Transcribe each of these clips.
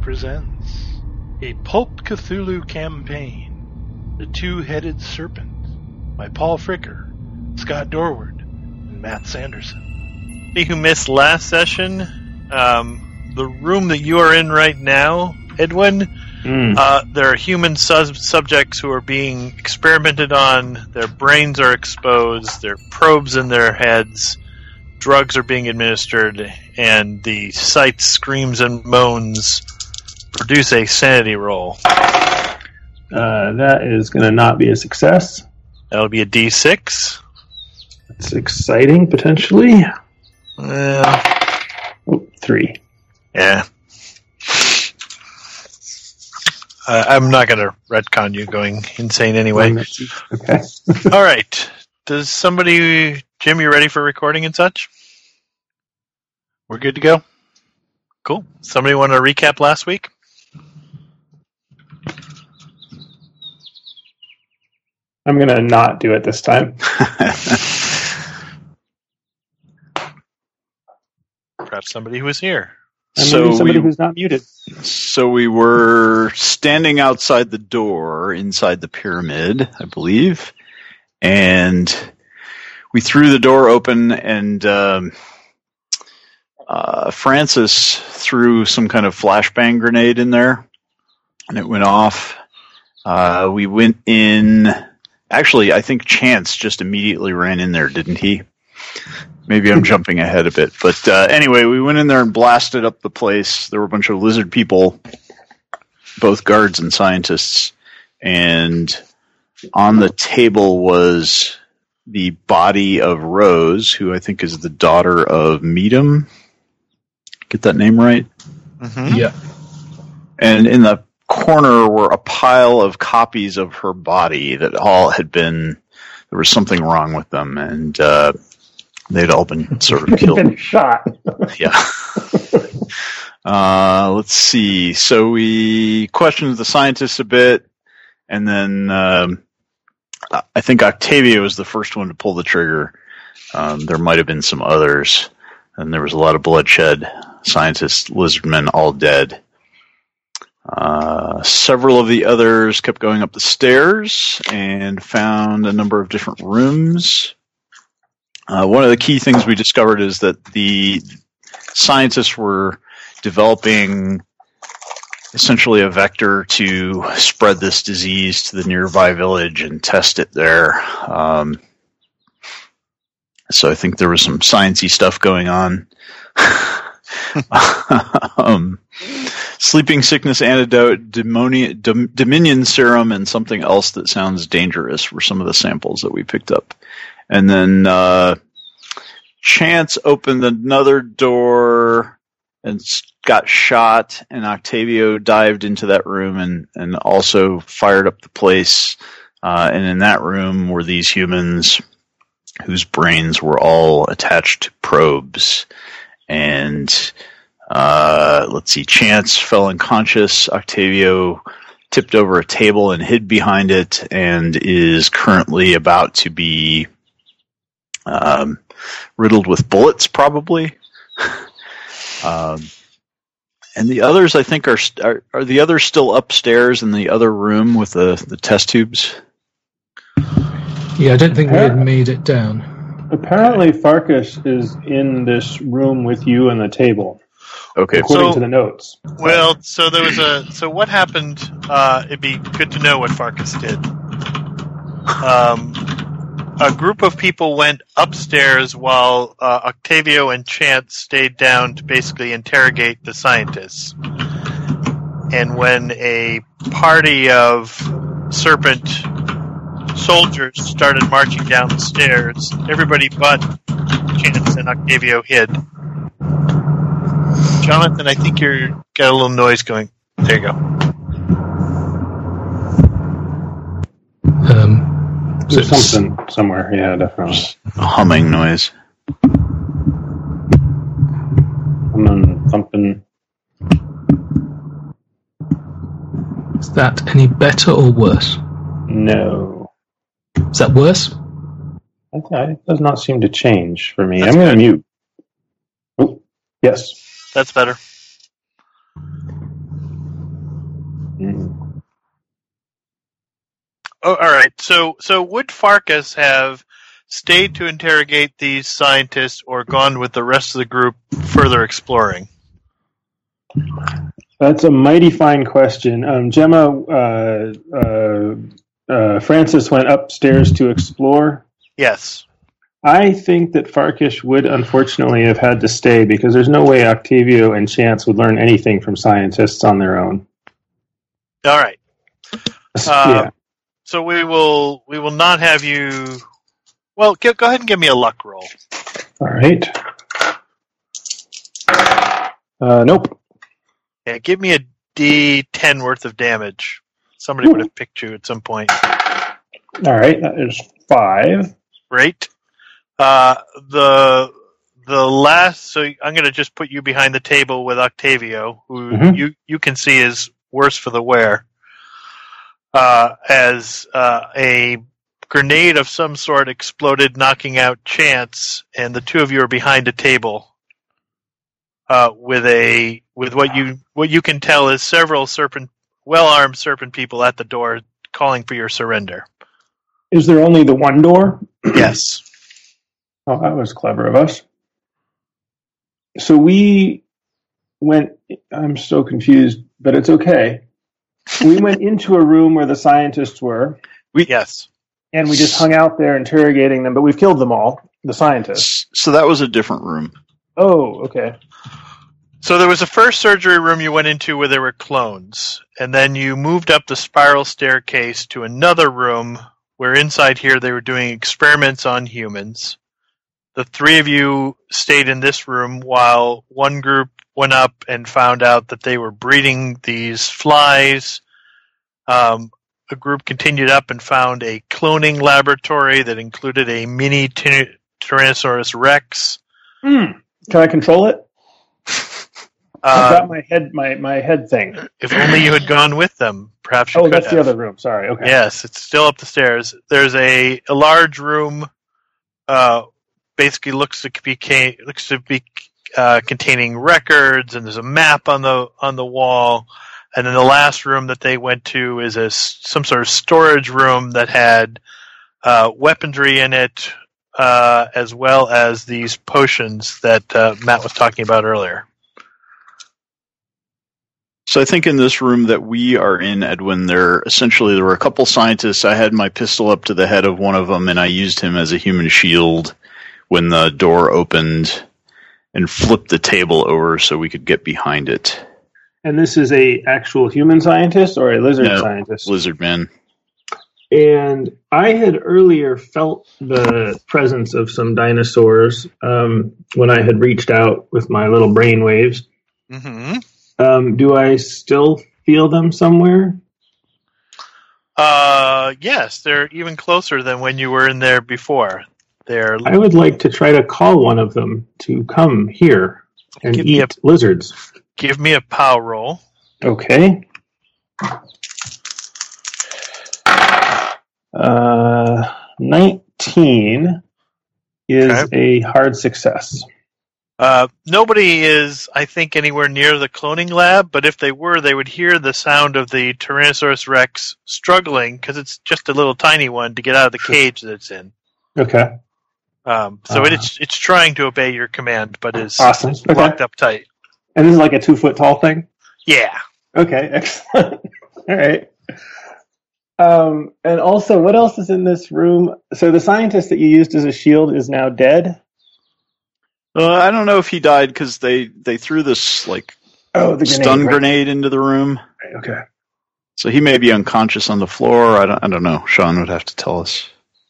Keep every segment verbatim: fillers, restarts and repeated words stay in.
presents a Pulp Cthulhu campaign, The Two-Headed Serpent, by Paul Fricker, Scott Dorward, and Matt Sanderson. Anybody who missed last session, um, the room that you are in right now, Edwin, mm. uh, there are human sub- subjects who are being experimented on, their brains are exposed, there are probes in their heads, drugs are being administered, and the site screams and moans. Produce a sanity roll. Uh, that is going to not be a success. That'll be a D six. That's exciting, potentially. Uh, oh, three. Yeah. Uh, I'm not going to retcon you going insane anyway. Okay. All right. Does somebody... Jim, you ready for recording and such? We're good to go? Cool. Somebody want to recap last week? I'm going to not do it this time. Perhaps somebody who was here. And so maybe somebody we, who's not muted. So we were standing outside the door inside the pyramid, I believe, and we threw the door open, and um, uh, Francis threw some kind of flashbang grenade in there, and it went off. Uh, we went in. Actually, I think Chance just immediately ran in there, didn't he? Maybe I'm jumping ahead a bit. But uh, anyway, we went in there and blasted up the place. There were a bunch of lizard people, both guards and scientists. And on the table was the body of Rose, who I think is the daughter of Meadum. Get that name right? Mm-hmm. Yeah. And in the corner were a pile of copies of her body that all had been, there was something wrong with them, and uh, they'd all been sort of killed. Been shot. Yeah. uh, let's see. So we questioned the scientists a bit, and then um, I think Octavia was the first one to pull the trigger. Um, there might have been some others, and there was a lot of bloodshed. Scientists, lizardmen, all dead. Uh, several of the others kept going up the stairs and found a number of different rooms. Uh, one of the key things we discovered is that the scientists were developing essentially a vector to spread this disease to the nearby village and test it there. Um, so I think there was some sciencey stuff going on. um, sleeping sickness antidote, demoni- dom- dominion serum, and something else that sounds dangerous were some of the samples that we picked up. And then uh, Chance opened another door and got shot, and Octavio dived into that room and, and also fired up the place. Uh, and in that room were these humans whose brains were all attached to probes. And uh, let's see, Chance fell unconscious. Octavio tipped over a table and hid behind it, and is currently about to be um, riddled with bullets, probably. um, and the others, I think, are, are are the others still upstairs in the other room with the, the test tubes? Yeah, I don't think we had made it down. Apparently, Farkas is in this room with you and the table. Okay, according so, to the notes. Well, so there was a. So what happened? Uh, it'd be good to know what Farkas did. Um, a group of people went upstairs while uh, Octavio and Chance stayed down to basically interrogate the scientists. And when a party of serpent soldiers started marching down the stairs, everybody but Chance and Octavio hid. Jonathan, I think you're got a little noise going. There you go. Um, There's something somewhere. Yeah, definitely. A humming noise. Humming, thumping. Is that any better or worse? No. Is that worse? Okay. It does not seem to change for me. That's I'm going to good. mute. Oh, yes. That's better. Mm. Oh, all right. So, so would Farkas have stayed to interrogate these scientists or gone with the rest of the group further exploring? That's a mighty fine question. Um, Gemma, uh, uh, uh, Francis went upstairs to explore. Yes. I think that Farkas would unfortunately have had to stay because there's no way Octavio and Chance would learn anything from scientists on their own. All right. Yeah. Um, so we will we will not have you. Well, go, go ahead and give me a luck roll. All right. Uh, nope. Yeah, give me a D ten worth of damage. Somebody would have picked you at some point. All right, that is five. Great. Uh, the the last. So I'm going to just put you behind the table with Octavio, who Mhm. you you can see is worse for the wear. Uh, as uh, a grenade of some sort exploded, knocking out Chance, and the two of you are behind a table uh, with a with what you what you can tell is several serpent, well-armed serpent people at the door, calling for your surrender. Is there only the one door? Yes. Oh, that was clever of us. So we went. I'm so confused, but it's okay. We went into a room where the scientists were. We yes. And we just hung out there interrogating them, but we've killed them all, the scientists. So that was a different room. Oh, okay. So there was a first surgery room you went into where there were clones, and then you moved up the spiral staircase to another room where inside here they were doing experiments on humans. The three of you stayed in this room while one group went up and found out that they were breeding these flies. Um, a group continued up and found a cloning laboratory that included a mini ty- Tyrannosaurus Rex. Mm. Can I control it? I've Uh, got my head, my, my head thing. if only you had gone with them, perhaps you Oh, could that's have. the other room. Sorry. Okay. Yes, it's still up the stairs. There's a, a large room, uh, basically looks to be looks to be uh, containing records, and there's a map on the on the wall. And then the last room that they went to is a some sort of storage room that had uh, weaponry in it, uh, as well as these potions that uh, Matt was talking about earlier. So I think in this room that we are in, Edwin, there essentially there were a couple scientists. I had my pistol up to the head of one of them, and I used him as a human shield when the door opened and flipped the table over so we could get behind it. And this is a actual human scientist or a lizard No, scientist? Lizard man. And I had earlier felt the presence of some dinosaurs um, when I had reached out with my little brain waves. Mm-hmm. Um, do I still feel them somewhere? Uh, yes, they're even closer than when you were in there before. They're. I would like to try to call one of them to come here and Give me eat lizards. Give me a pow roll. Okay. Uh, nineteen is Okay. a hard success. Uh, nobody is, I think, anywhere near the cloning lab, but if they were, they would hear the sound of the Tyrannosaurus Rex struggling, because it's just a little tiny one, to get out of the cage that it's in. Okay. Um, so Uh, it's it's trying to obey your command, but is Awesome. is Okay. locked up tight. And this is like a two foot tall thing? Yeah. Okay, excellent. All right. Um, and also, what else is in this room? So the scientist that you used as a shield is now dead? Uh, I don't know if he died because they, they threw this like Oh, the grenade. stun right. grenade into the room. Right, okay. So he may be unconscious on the floor. I don't I don't know. Sean would have to tell us.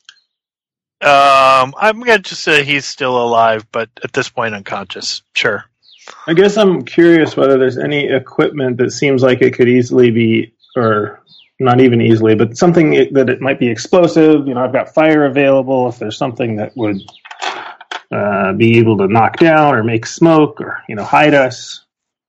Um, I'm going to just say he's still alive, but at this point unconscious. Sure. I guess I'm curious whether there's any equipment that seems like it could easily be, or not even easily, but something that it might be explosive. You know, I've got fire available. If there's something that would uh, be able to knock down or make smoke or, you know, hide us.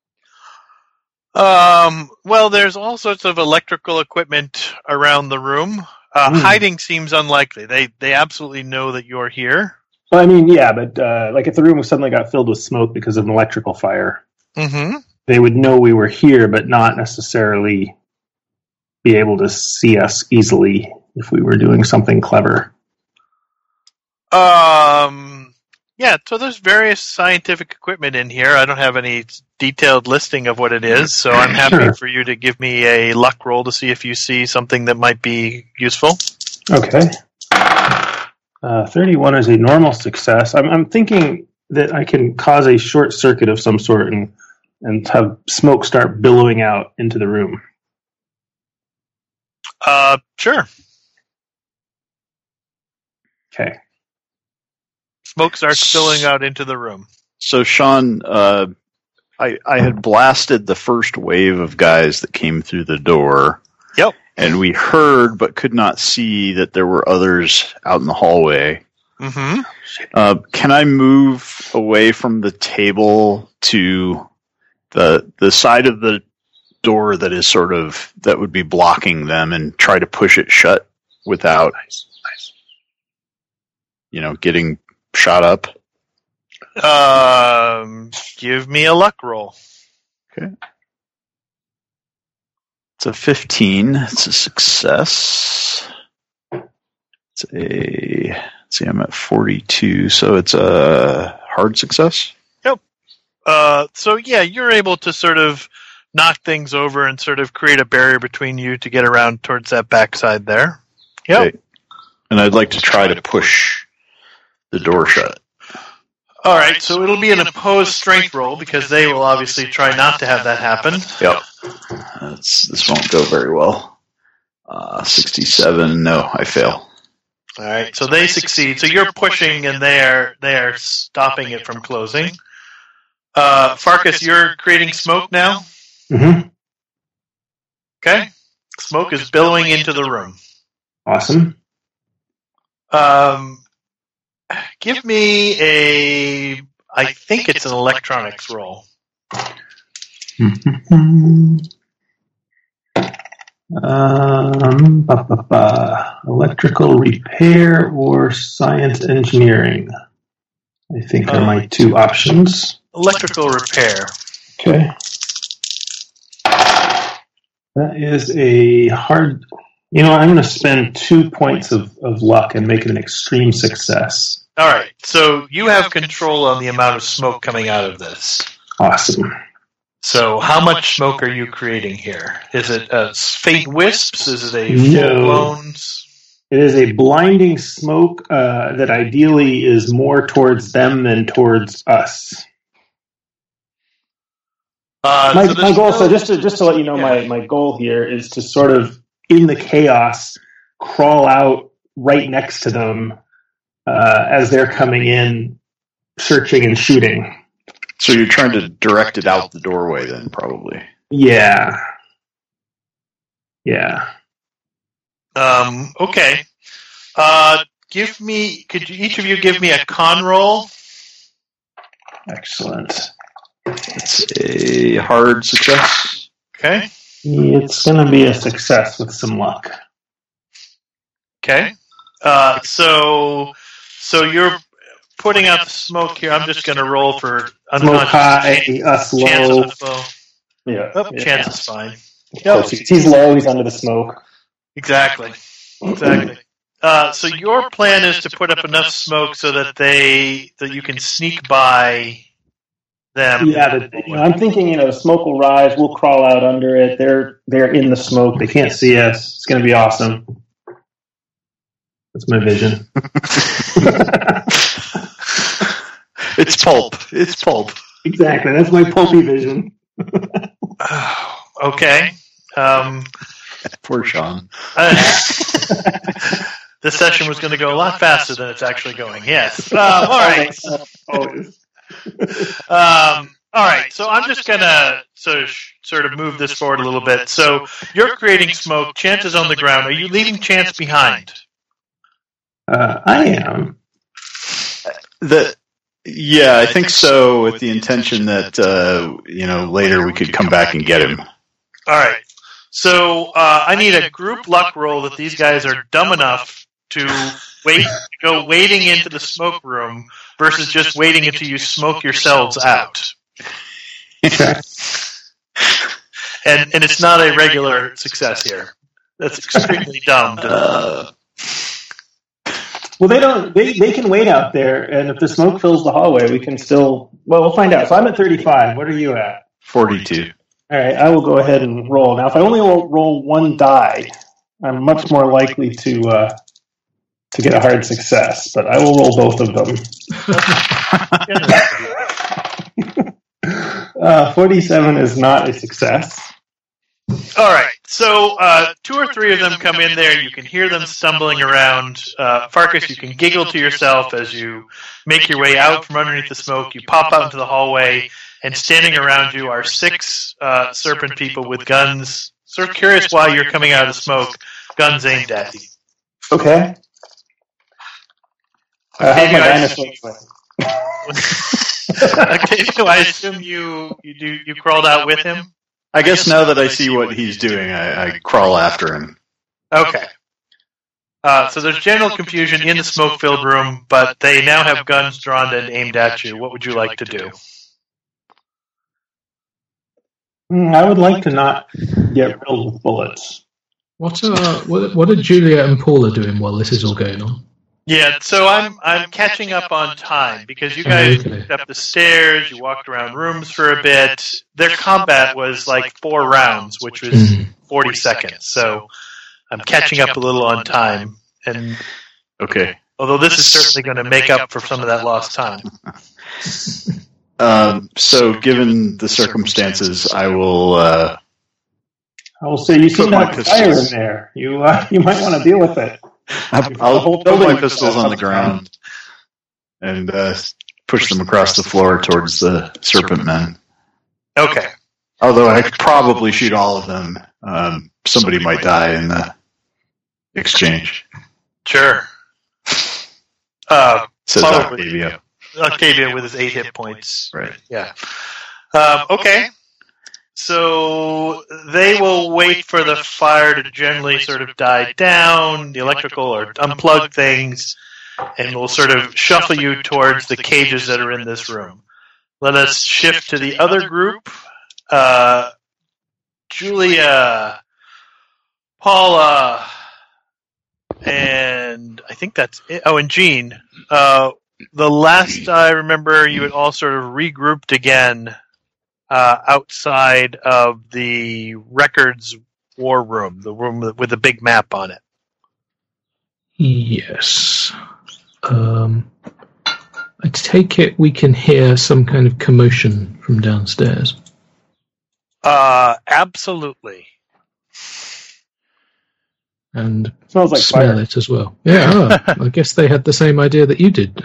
Um, well, there's all sorts of electrical equipment around the room. Uh, Mm. Hiding seems unlikely. They they absolutely know that you're here. Well, I mean, yeah, but uh, like if the room suddenly got filled with smoke because of an electrical fire, Mm-hmm. they would know we were here, but not necessarily be able to see us easily if we were doing something clever. Um, yeah, so there's various scientific equipment in here. I don't have any detailed listing of what it is, so I'm happy Sure. for you to give me a luck roll to see if you see something that might be useful. Okay. Uh, thirty-one is a normal success. I'm, I'm thinking that I can cause a short circuit of some sort and, and have smoke start billowing out into the room. Uh, sure. Okay. Smoke starts spilling out into the room. So, Sean, uh, I, I had blasted the first wave of guys that came through the door. Yep. And we heard but could not see that there were others out in the hallway. Mm-hmm. Uh, can I move away from the table to the the side of the door that is sort of, that would be blocking them, and try to push it shut without, you know, getting shot up? Um, give me a luck roll. Okay. It's a fifteen. It's a success. It's a, let's see, I'm at forty-two, so it's a hard success. Yep. Uh, so yeah, you're able to sort of knock things over and sort of create a barrier between you to get around towards that backside there. Yep. Okay. And I'd like to try to push the door shut. All right, so it'll be an opposed strength roll because they will obviously try not to have that happen. Yep. That's, this won't go very well. Uh, sixty-seven, no, I fail. All right, so they succeed. So you're pushing, and they are they are stopping it from closing. Uh, Farkas, you're creating smoke now. Mm-hmm. Okay, smoke is billowing into the room. Awesome. Um, give me a. I think it's an electronics roll. um, ba, ba, ba. Electrical repair or science engineering, I think, are my two options. Electrical repair. Okay. That is a hard... You know, I'm going to spend two points of, of luck and make it an extreme success. All right, so you have control on the amount of smoke coming out of this. Awesome. So how much smoke are you creating here? Is it uh, faint wisps? Is it a No. full-blown... It is a blinding smoke uh, that ideally is more towards them than towards us. Uh, My, so my there's goal, no- so just to just to let you know, my, my goal here is to sort of, in the chaos, crawl out right next to them uh, as they're coming in, searching and shooting. So you're trying to direct it out the doorway then, probably. Yeah. Yeah. Um, okay. Uh, give me, could you, each of you give me a con roll? Excellent. It's a hard success. Okay. It's going to be a success with some luck. Okay. Uh, so, so you're putting out the smoke here. I'm just going to roll for Smoke high, us low. Chances low. Yeah. Oh, yeah. chance is fine. Of course, he's he's low, he's under the smoke. Exactly. Exactly. Uh, so your plan is to put up enough smoke so that they that you can sneak by them. Yeah, the, you know, I'm thinking, you know, the smoke will rise, we'll crawl out under it. They're they're in the smoke, they can't see us. It's going to be awesome. That's my vision. It's pulp. It's pulp. Exactly, that's my pulpy vision. Okay. Um, Poor Sean. uh, this session was going to go a lot faster than it's actually going. Yes. Uh, all right. Always. Um, all right. So I'm just going to sort of, sort of move this forward a little bit. So you're creating smoke. Chance is on the ground. Are you leaving Chance behind? Uh, I am. The yeah, I think so. With the intention that uh, you know later we could come back and get him. All right. So uh, I need a group luck roll that these guys are dumb enough to wait, go wading into the smoke room versus just waiting until you smoke yourselves out. Okay. And and it's not a regular success here. That's extremely dumb. Uh, Well, they don't. They, they can wait out there, and if the smoke fills the hallway, we can still. Well, we'll find out. So I'm at thirty-five. What are you at? forty-two. All right, I will go ahead and roll. Now, if I only roll, roll one die, I'm much more likely to uh, to get a hard success. But I will roll both of them. uh, forty-seven is not a success. All right, so uh, two or three of them come in there. You can hear them stumbling around. Uh, Farkas, you can giggle to yourself as you make your way out from underneath the smoke. You pop out into the hallway, and standing around you are six uh, serpent people with guns. Sort of curious why you're coming out of the smoke, guns aimed at you. Okay. Uh, how's my dinosaur? Okay, so I assume you you do you crawled out with him. I guess now that I see what he's doing, I, I crawl after him. Okay. Uh, so there's general confusion in the smoke-filled room, but they now have guns drawn and aimed at you. What would you like to do? Mm, I would like to not get riddled with bullets. What are what, what are Julia and Paula doing while this is all going on? Yeah, so I'm I'm catching up on time because you guys Okay. walked up the stairs, you walked around rooms for a bit. Their combat was like four rounds, which was Mhm. forty seconds. So I'm catching up a little on time, and Okay. although this is certainly going to make up for some of that lost time. Um, so, given the circumstances, I will. Uh, I will say you Put seem to my have fire in pistols. there. You uh, you might want to deal with it. I'll, I'll put my pistols on the ground and uh, push them across the floor towards the serpent men. Okay. Although I could probably shoot all of them. Um, somebody might die in the exchange. Sure. Uh, Says Probably. Octavia. Octavia with his eight hit points. Right. Yeah. Um, okay. So they will wait for the fire to generally sort of die down, the electrical or unplug things, and we'll sort of shuffle you towards the cages that are in this room. Let us shift to the other group. Uh, Julia, Paula, and I think that's it. Oh, and Jean. Uh, the last I remember, you had all sort of regrouped again uh, outside of the records war room, the room with the big map on it. Yes. Um, I take it we can hear some kind of commotion from downstairs. Uh, absolutely. And Smells like smell fire. it as well. Yeah, oh, I guess they had the same idea that you did.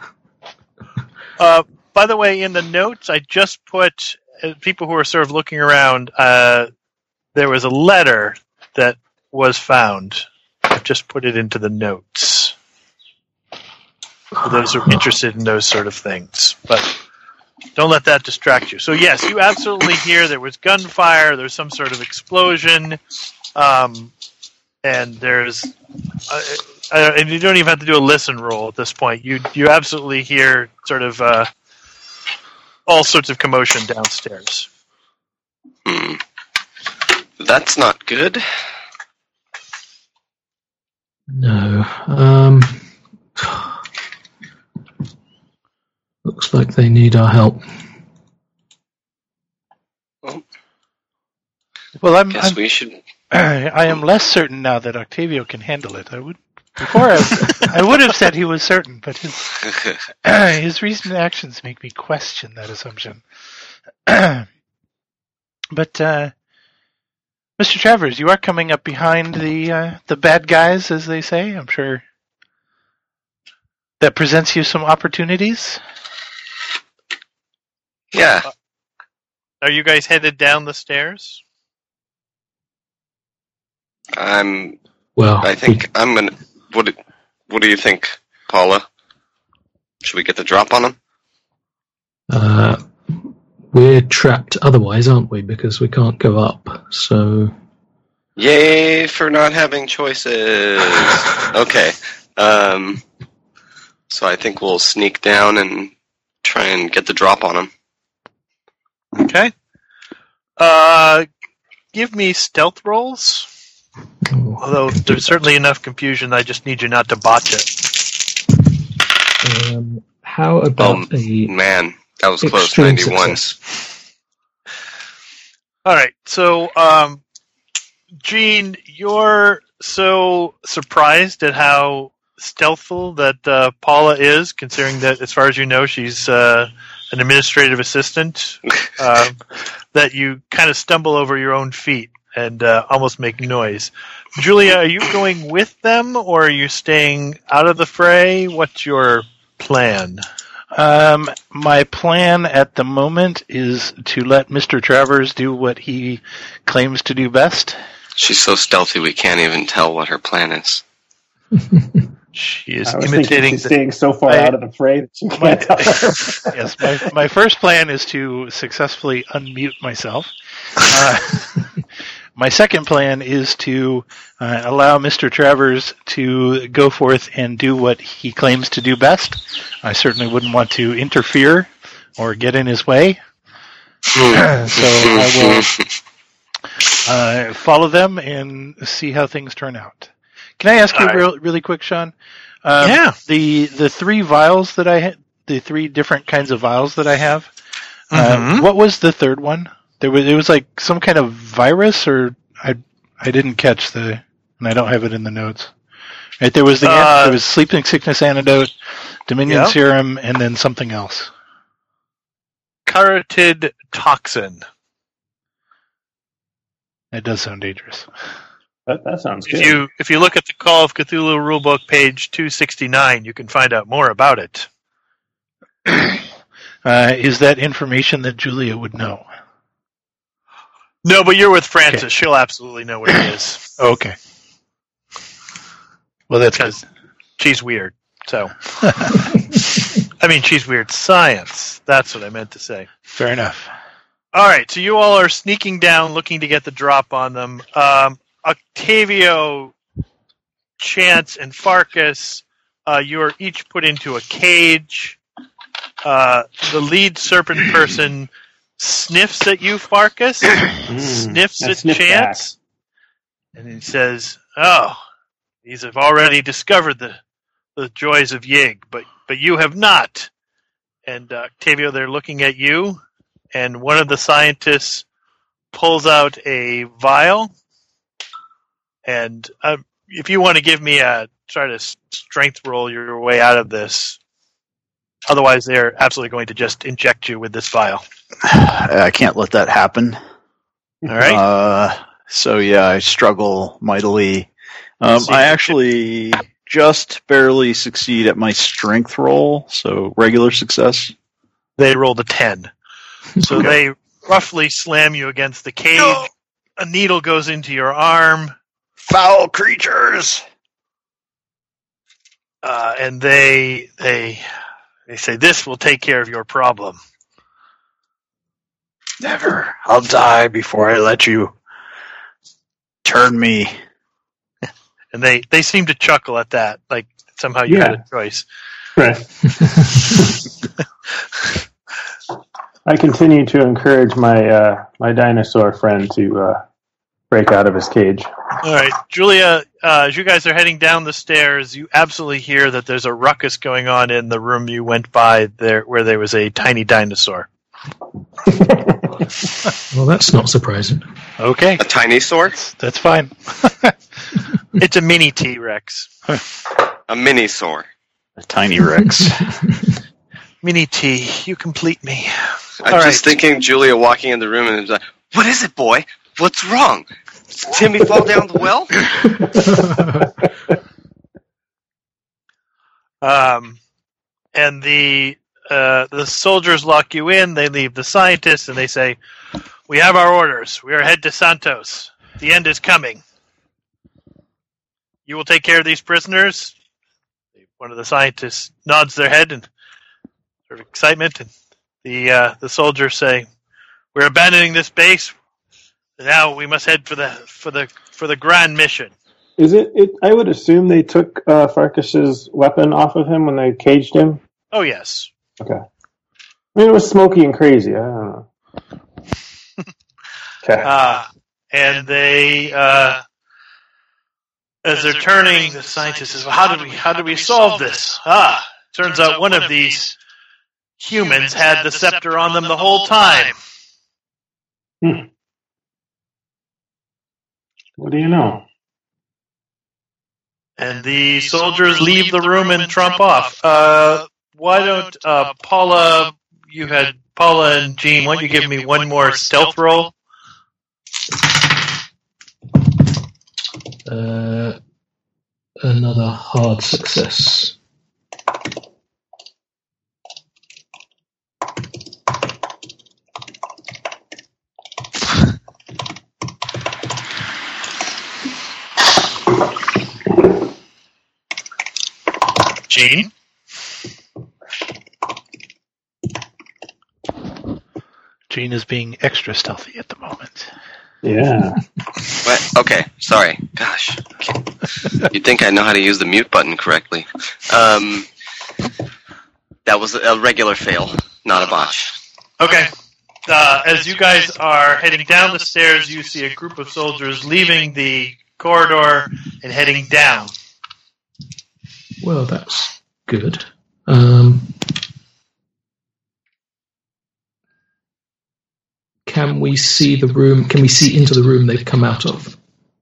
Uh, by the way, in the notes, I just put, uh, people who are sort of looking around, uh, there was a letter that was found. I've just put it into the notes. For those who are interested in those sort of things. But don't let that distract you. So yes, you absolutely hear there was gunfire, there's some sort of explosion, um, and there's... Uh, uh, and you don't even have to do a listen roll at this point. You you absolutely hear sort of uh, all sorts of commotion downstairs. Hmm. That's not good. No. Um, looks like they need our help. Well, I'm, Guess I'm we should. I am less certain now that Octavio can handle it. I would before I, I would have said he was certain, but his his recent actions make me question that assumption. But uh, Mister Travers, you are coming up behind the uh, the bad guys, as they say. I'm sure that presents you some opportunities. Yeah. Are you guys headed down the stairs? I'm. Well, I think I'm gonna. What? do- What do you think, Paula? Should we get the drop on him? uh, we're trapped otherwise, aren't we? Because we can't go up. So Yay for not having choices. Okay. Um. So I think we'll sneak down and try and get the drop on him. Okay. Uh, give me stealth rolls. Oh, Although there's certainly enough confusion, I just need you not to botch it. um, how about Oh, a man, that was close. extreme ninety-one. success? All right, so um, Gene, you're so surprised at how stealthful that uh, Paula is, considering that, as far as you know, she's uh, an administrative assistant, uh, that you kind of stumble over your own feet and uh, almost make noise. Julia, are you going with them, or are you staying out of the fray? What's your plan? Um, my plan at the moment is to let Mister Travers do what he claims to do best. She's so stealthy we can't even tell what her plan is. She is I was thinking imitating she's the staying so far I- out of the fray that she My- can't tell her. Yes, my, my first plan is to successfully unmute myself. Uh, my second plan is to uh, allow Mister Travers to go forth and do what he claims to do best. I certainly wouldn't want to interfere or get in his way. So I will uh, follow them and see how things turn out. Can I ask you All right. real, really quick, Sean? Um, Yeah. The the three vials that I had, the three different kinds of vials that I have. Uh, Mhm. what was the third one? There was it was like some kind of virus, or I I didn't catch the, and I don't have it in the notes. Right, there was the Uh, there was sleeping sickness antidote, Dominion Yeah. serum, and then something else. Carotid toxin. That does sound dangerous. That, that sounds If good. you if you look at the Call of Cthulhu rulebook, page two sixty-nine, you can find out more about it. Uh, is that information that Julia would know? No, but you're with Frances. Okay. She'll absolutely know what it is Okay. Well, that's good. because she's weird. So, I mean, she's weird science. That's what I meant to say. Fair enough. All right, so you all are sneaking down, looking to get the drop on them. Um, Octavio, Chance, and Farkas, uh, you are each put into a cage. Uh, the lead serpent person sniffs at you, Farkas, Mm, sniffs I at sniff Chance, and he says, "Oh, these have already discovered the the joys of Yig, but but you have not." And uh, Octavio, they're looking at you, and one of the scientists pulls out a vial. And uh, if you want to give me a try to strength roll your way out of this. Otherwise, they're absolutely going to just inject you with this vial. I can't let that happen. All right. Uh, so yeah, I struggle mightily. Um, See, I actually just barely succeed at my strength roll, so regular success. They rolled a ten. So Okay. they roughly slam you against the cage. No. A needle goes into your arm, Foul creatures! uh, and they they they say this will take care of your problem. Never. I'll die before I let you turn me. And they, they seem to chuckle at that, like somehow you had Yeah. a choice. Right. I continue to encourage my uh, my dinosaur friend to uh, break out of his cage. All right, Julia, uh, as you guys are heading down the stairs, you absolutely hear that there's a ruckus going on in the room you went by there, where there was a tiny dinosaur. Well, that's not surprising. Okay, A tiny sword? that's fine. It's a mini T-Rex. A mini sword. A tiny Rex. Mini T, you complete me. I'm All just right. thinking Julia walking in the room and is like, "What is it, boy? What's wrong? Did Timmy fall down the well?" Um, and the uh, the soldiers lock you in. They leave the scientists, and they say, "We have our orders. We are head to Santos. The end is coming. You will take care of these prisoners." One of the scientists nods their head in sort of excitement, and the uh, the soldiers say, "We're abandoning this base. Now we must head for the for the for the grand mission." Is it, it? I would assume they took uh, Farkas's weapon off of him when they caged him. Oh yes. Okay. I mean, it was smoky and crazy. I don't know. Okay. Uh, and they uh, As they're turning, the scientist says, well, how did we how did we solve this? Ah, turns out one of these humans had the scepter on them the whole time. Hmm. What do you know? And the soldiers leave the room and trump off. Uh, why don't uh, Paula, you had Paula and Jean, why don't you give me one more stealth roll? Uh, another hard success. Jean? Jean is being extra stealthy at the moment. Yeah. What? Okay, sorry. Gosh. You'd think I know how to use the mute button correctly. Um, that was a regular fail, not a botch. Okay. Uh, as you guys are heading down the stairs, you see a group of soldiers leaving the corridor and heading down. Well, that's good. Um, can we see the room? Can we see into the room they've come out of?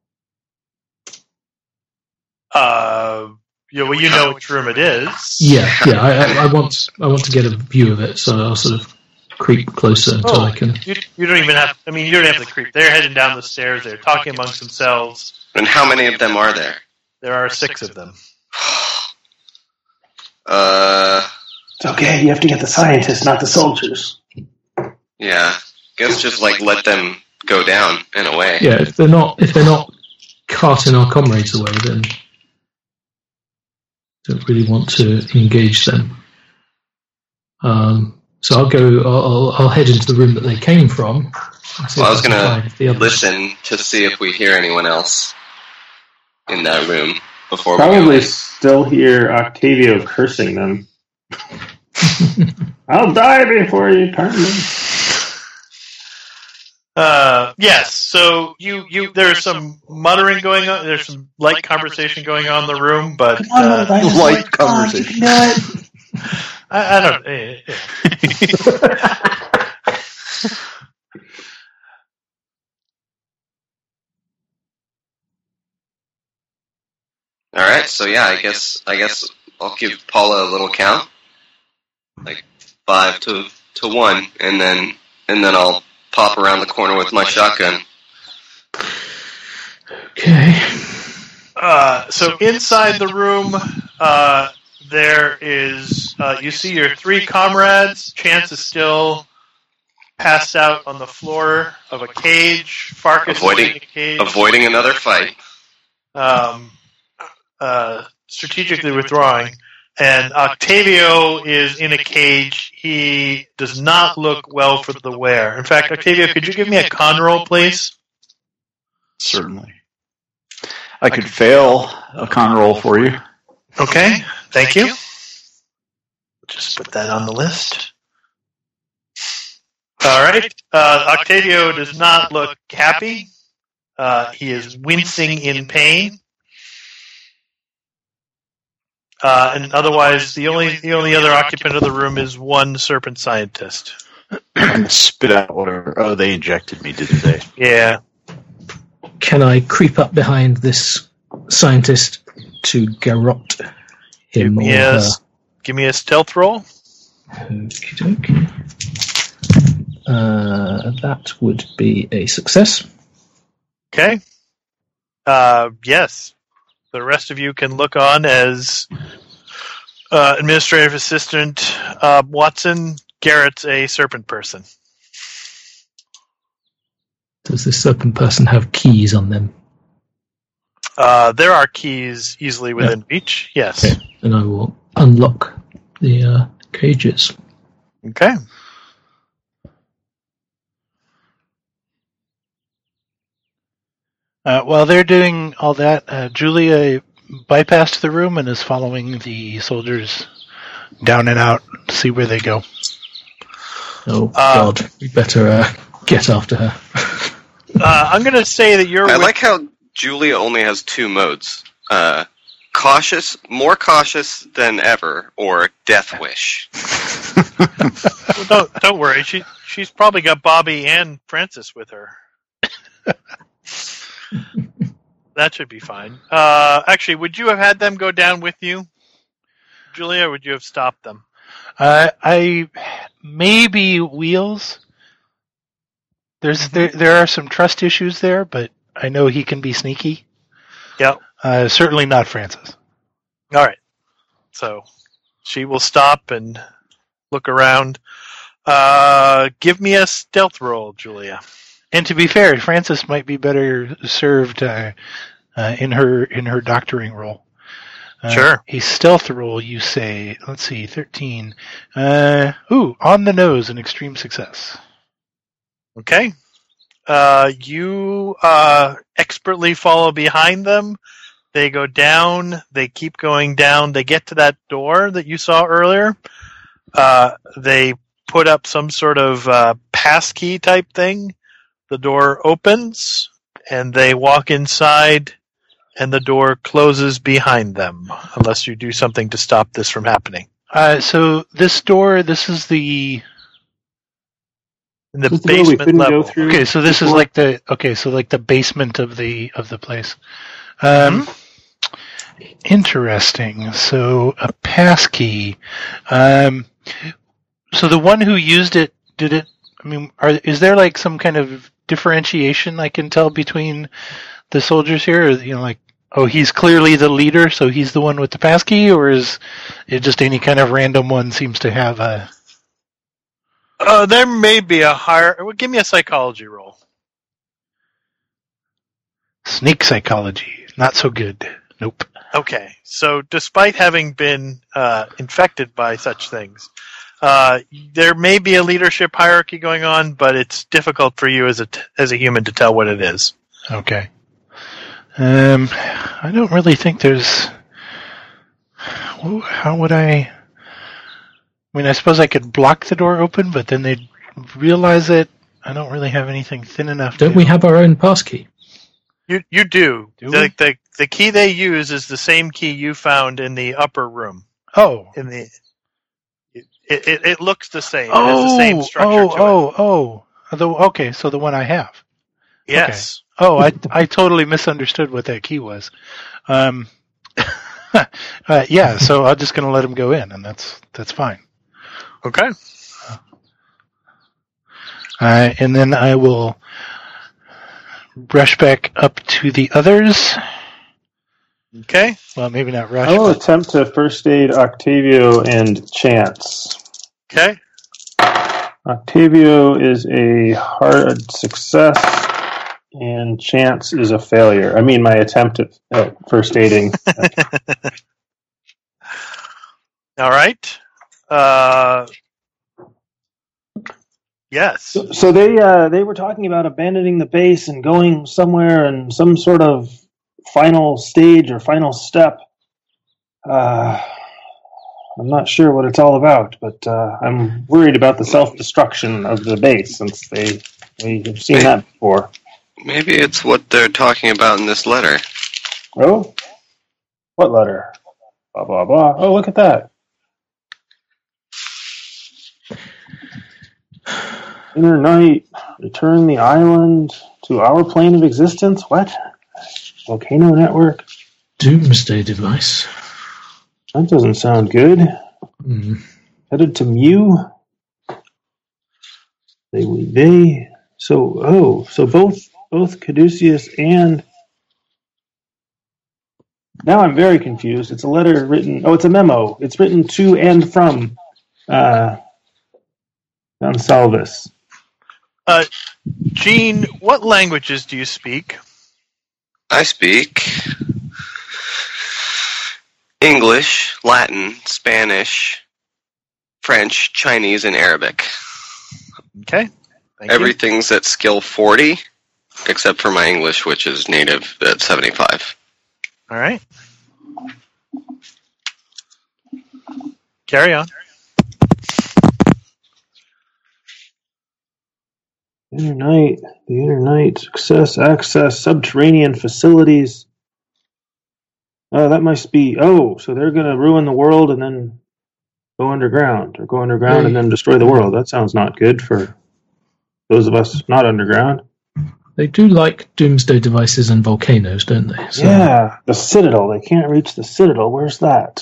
Uh, yeah, well, you know which room it is. Yeah, yeah. I, I, I want, I want to get a view of it, so I'll sort of creep closer until Oh, I can. You, you don't even have. I mean, you don't have to creep. They're heading down the stairs. They're talking amongst themselves. And how many of them are there? There are six of them. Uh, It's okay. You have to get the scientists, not the soldiers. yeah. Guess just like let them go down in a way. Yeah, if they're not, if they're not carting our comrades away, then don't really want to engage them. Um, so I'll go. I'll, I'll, I'll head into the room that they came from. Well, I was can gonna find the others. listen to see if we hear anyone else in that room before we Probably go. still hear Octavio cursing them. I'll die before you turn me. Uh, yes. So you, you, there's some muttering going on. There's some light conversation going on in the room, but uh, Light conversation. I, I don't. eh, eh. All right, so yeah, I guess I guess I'll give Paula a little count, like five to to one, and then and then I'll pop around the corner with my shotgun. Okay. Uh, so inside the room, uh, there is. Uh, you see your three comrades. Chance is still passed out on the floor of a cage. Farkas Avoiding- is in a cage. Avoiding another fight. Um, uh, strategically withdrawing. And Octavio is in a cage. He does not look well for the wear. In fact, Octavio, could you give me a con roll, please? Certainly. I could fail a con roll for you. Okay, thank you. Just put that on the list. All right. Uh, Octavio does not look happy. Uh, he is wincing in pain. Uh, and otherwise, the only the only other occupant of the room is one serpent scientist. And spit out whatever. Oh, they injected me, didn't they? Yeah. Can I creep up behind this scientist to garrote Give him or me a, her? give me a stealth roll. Okie dokie. Uh, that would be a success. Okay. Uh, yes. The rest of you can look on as uh, administrative assistant uh, Watson Garrett's a serpent person. Does this serpent person have keys on them? Uh, there are keys easily within reach. Yes. Okay. And I will unlock the uh, cages. Okay. Uh, while they're doing all that, uh, Julia bypassed the room and is following the soldiers down and out to see where they go. Oh, Uh, God. We better uh, get after her. Uh, I'm going to say that you're I with, like how Julia only has two modes. uh, cautious, more cautious than ever, or death wish. Well, don't don't worry. She she's probably got Bobby and Francis with her. That should be fine. Uh, actually, would you have had them go down with you, Julia, or would you have stopped them? Uh, I maybe Wheels. There's there there are some trust issues there, but I know he can be sneaky. Yep. Uh, certainly not Francis. All right. So she will stop and look around. Uh, give me a stealth roll, Julia. And to be fair, Frances might be better served uh, uh, in her in her doctoring role. Uh, Sure. A stealth roll, you say. Let's see, thirteen. Uh, ooh, on the nose, an extreme success. Okay. Uh, you uh, expertly follow behind them. They go down. They keep going down. They get to that door that you saw earlier. Uh, they put up some sort of uh, passkey type thing. The door opens, and they walk inside, and the door closes behind them, unless you do something to stop this from happening. Uh, so this door, this is the In the This is the door we basement couldn't go level. through. okay. So this is before? like the okay. So like the basement of the of the place. Um, Interesting. So a passkey. Um, so the one who used it did it. I mean, are, is there like some kind of differentiation I can tell between the soldiers here? Or, you know, like, oh, he's clearly the leader, so he's the one with the passkey, or is it just any kind of random one seems to have a? Uh, there may be a higher. Well, give me a psychology roll. Sneak psychology, not so good. Nope. Okay, so despite having been uh, infected by such things, uh, there may be a leadership hierarchy going on, but it's difficult for you as a t- as a human to tell what it is. Okay. Um, I don't really think there's. Well, how would I? I mean, I suppose I could block the door open, but then they'd realize it. I don't really have anything thin enough. Don't to... we have our own passkey? You you do. Do the, we? the the key they use is the same key you found in the upper room. Oh. In the it it, it looks the same. Oh. It has the same structure oh. to it. Oh. Oh. The, okay. So the one I have. Yes. Oh, I I totally misunderstood what that key was. Um. uh, yeah. So I'm just going to let him go in, and that's that's fine. Okay. Uh, and then I will rush back up to the others. Okay. Well, maybe not rush. I will but- attempt to first aid Octavio and Chance. Okay. Octavio is a hard success, and Chance is a failure. I mean, my attempt at, at first aiding. All right. Uh. Yes. So, so they uh, they were talking about abandoning the base and going somewhere in some sort of final stage or final step. Uh, I'm not sure what it's all about, but uh, I'm worried about the self-destruction of the base since they we have seen that before. Maybe it's what they're talking about in this letter. Oh, what letter? Blah blah blah. Oh, look at that. Inner night, return the island to our plane of existence. What? Volcano network? Doomsday device. That doesn't sound good. Mm. Headed to Mew. They, they, so, oh, so both, both Caduceus and, now I'm very confused. It's a letter written, oh, it's a memo. It's written to and from, uh, Gonsalves. Uh, Gene, what languages do you speak? I speak English, Latin, Spanish, French, Chinese, and Arabic. Okay. Thank Everything's at skill forty, except for my English, which is native at seventy-five. you. All right. Carry on. Inner night, the inner night, success, access, subterranean facilities. Uh, that must be. Oh, so they're going to ruin the world and then go underground, or go underground They- and then destroy the world. That sounds not good for those of us not underground. They do like doomsday devices and volcanoes, don't they? So, Yeah, the Citadel. They can't reach the Citadel. Where's that?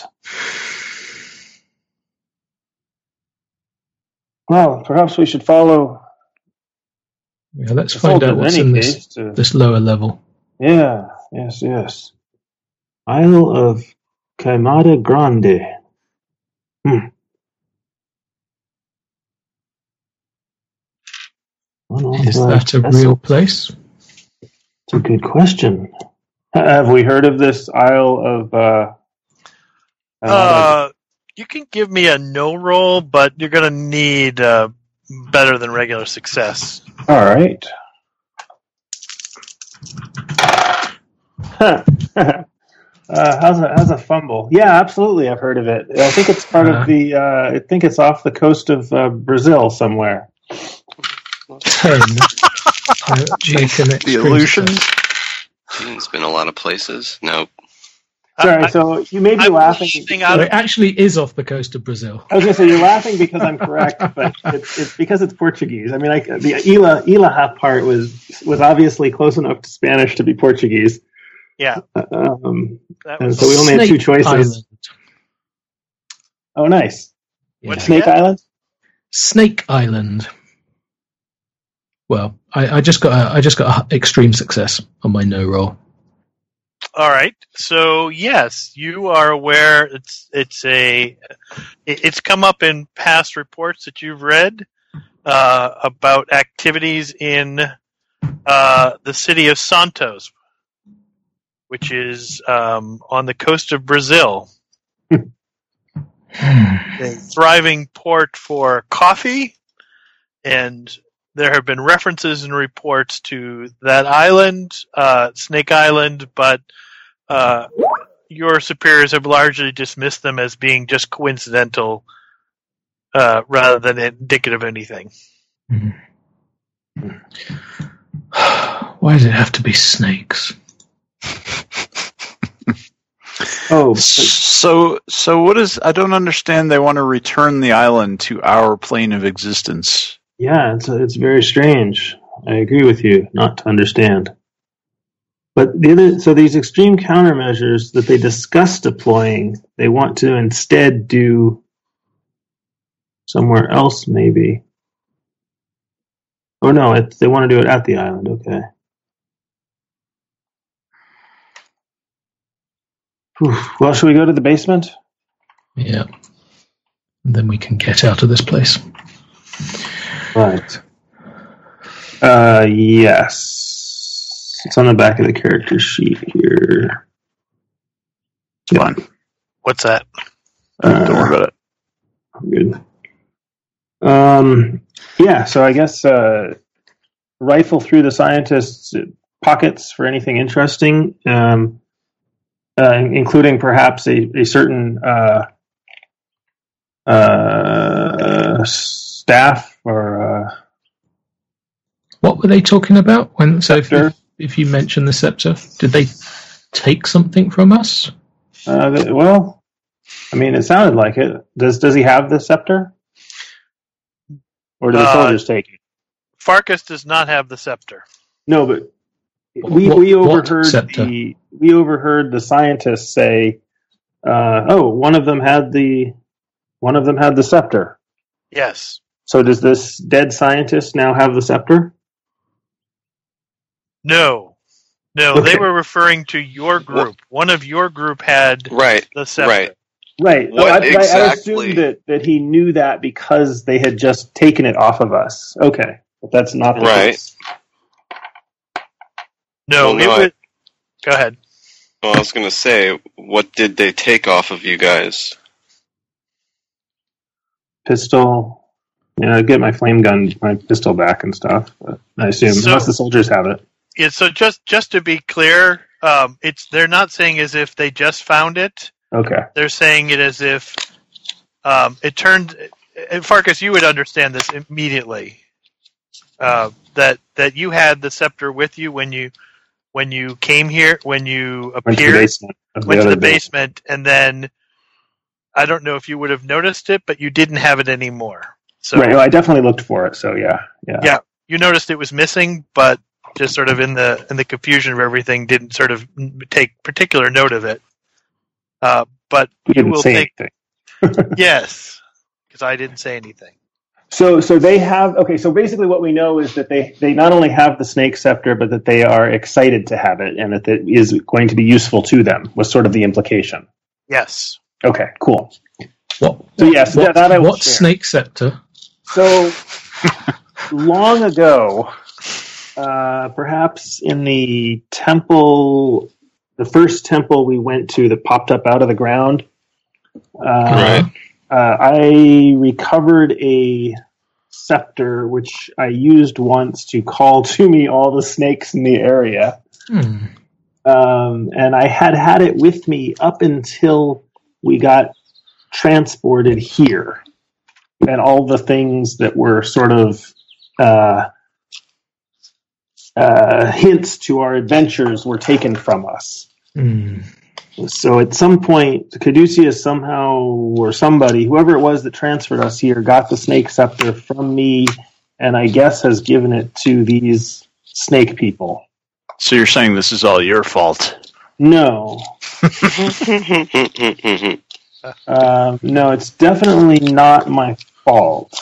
Well, perhaps we should follow. yeah, let's the find soldier out what's in in any this, case to- this lower level. Yeah, yes, yes. Isle of Queimada Grande. Hmm. Is that a That's real place? a good question. Have we heard of this Isle of? Uh, Uh, you can give me a no roll, but you're going to need uh, better than regular success. All right. uh, how's a how's a fumble? Yeah, absolutely. I've heard of it. I think it's part Uh, of the. Uh, I think it's off the coast of uh, Brazil somewhere. Ten. Uh, make an The extreme illusion. success. It's been a lot of places. Nope. Sorry, I- so you may be I'm laughing. leaving Oh, out it actually is off the coast of Brazil. I was going to say you're laughing because I'm correct, but it's, it's because it's Portuguese. I mean, I, the Ila Ilaha part was was obviously close enough to Spanish to be Portuguese. Yeah. Um, that and was so we only had two Snake choices. Island. Oh, nice. What'd you Snake get? Island. Snake Island. Well, I, I just got a, I just got a extreme success on my no roll. All right. So yes, you are aware. It's it's a it- it's come up in past reports that you've read uh, about activities in uh, the city of Santos, which is um, on the coast of Brazil, a thriving port for coffee, and there have been references and reports to that island, uh, Snake Island, but uh, your superiors have largely dismissed them as being just coincidental uh, rather than indicative of anything. Why does it have to be snakes? Oh, but- So, so what is? I don't understand. They want to return the island to our plane of existence. yeah, it's it's very strange. I agree with you not to understand. But the other, so these extreme countermeasures that they discuss deploying, they want to instead do somewhere else, maybe. Oh no, it, they want to do it at the island. Okay. Whew. Well, should we go to the basement? Yeah. And then we can get out of this place. Right. Uh, yes. It's on the back of the character sheet here. Fine. What's that? Uh, Don't worry about it. Good. Um, yeah, so I guess uh, rifle through the scientists' pockets for anything interesting, um, uh, including perhaps a, a certain uh, uh, staff or uh, What were they talking about? When so if, Scepter. if, if you mention the scepter, did they take something from us? uh, the, well, I mean, it sounded like it. Does does he have the scepter, or do the Uh, soldiers take it? Farkas does not have the scepter. No, but we What- we what overheard scepter? the we overheard the scientists say, uh, "Oh, one of them had the one of them had the scepter." Yes. So does this dead scientist now have the scepter? No. No, Okay. they were referring to your group. One of your group had Right. the scepter. Right. Right. What I, I- I exactly- assumed that, that he knew that because they had just taken it off of us. Okay, but that's not the Right. case. No, Well, no, it I- was. Go ahead. Well, I was going to say, what did they take off of you guys? Pistol. Yeah, I get my flame gun, my pistol back and stuff. But I assume So- unless the soldiers have it. Yeah, so just just to be clear, um, it's they're not saying as if they just found it. Okay. They're saying it as if um, it turned. And Farkas, you would understand this immediately. Uh, that that you had the scepter with you when you when you came here, when you Went to the appeared, basement. Of the went to other the building. basement, and then I don't know if you would have noticed it, but you didn't have it anymore. So Right. Well, I definitely looked for it. So yeah, yeah. yeah, you noticed it was missing, but just sort of in the in the confusion of everything, didn't sort of take particular note of it. Uh, but We you didn't will say take anything. yes, because I didn't say anything. So, so they have. Okay. So basically, what we know is that they they not only have the snake scepter, but that they are excited to have it, and that it is going to be useful to them. Was sort of the implication. Yes. Okay. Cool. What? So yes, what, that, that I will what share. snake scepter? So long ago, uh, perhaps in the temple, the first temple we went to that popped up out of the ground, uh, Right. uh, I recovered a scepter which I used once to call to me all the snakes in the area. Hmm. Um, and I had had it with me up until we got transported here. And all the things that were sort of uh, uh, hints to our adventures were taken from us. Hmm. So at some point, Caduceus somehow, or somebody, whoever it was that transferred us here, got the snake scepter from me, and I guess has given it to these snake people. So you're saying this is all your fault? No. Um, no, it's definitely not my fault.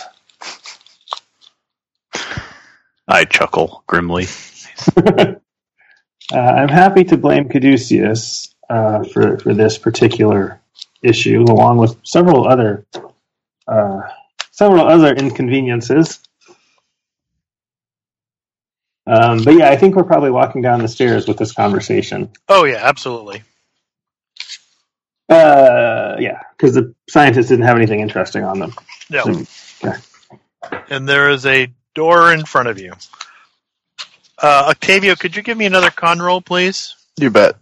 I chuckle grimly. uh, I'm happy to blame Caduceus uh, for for this particular issue, along with several other uh, several other inconveniences. Um, but yeah, I think we're probably walking down the stairs with this conversation. Oh yeah, absolutely. Uh, yeah, because the scientists didn't have anything interesting on them. No. So, okay. And there is a door in front of you. Uh, Octavio, could you give me another con roll, please? You bet.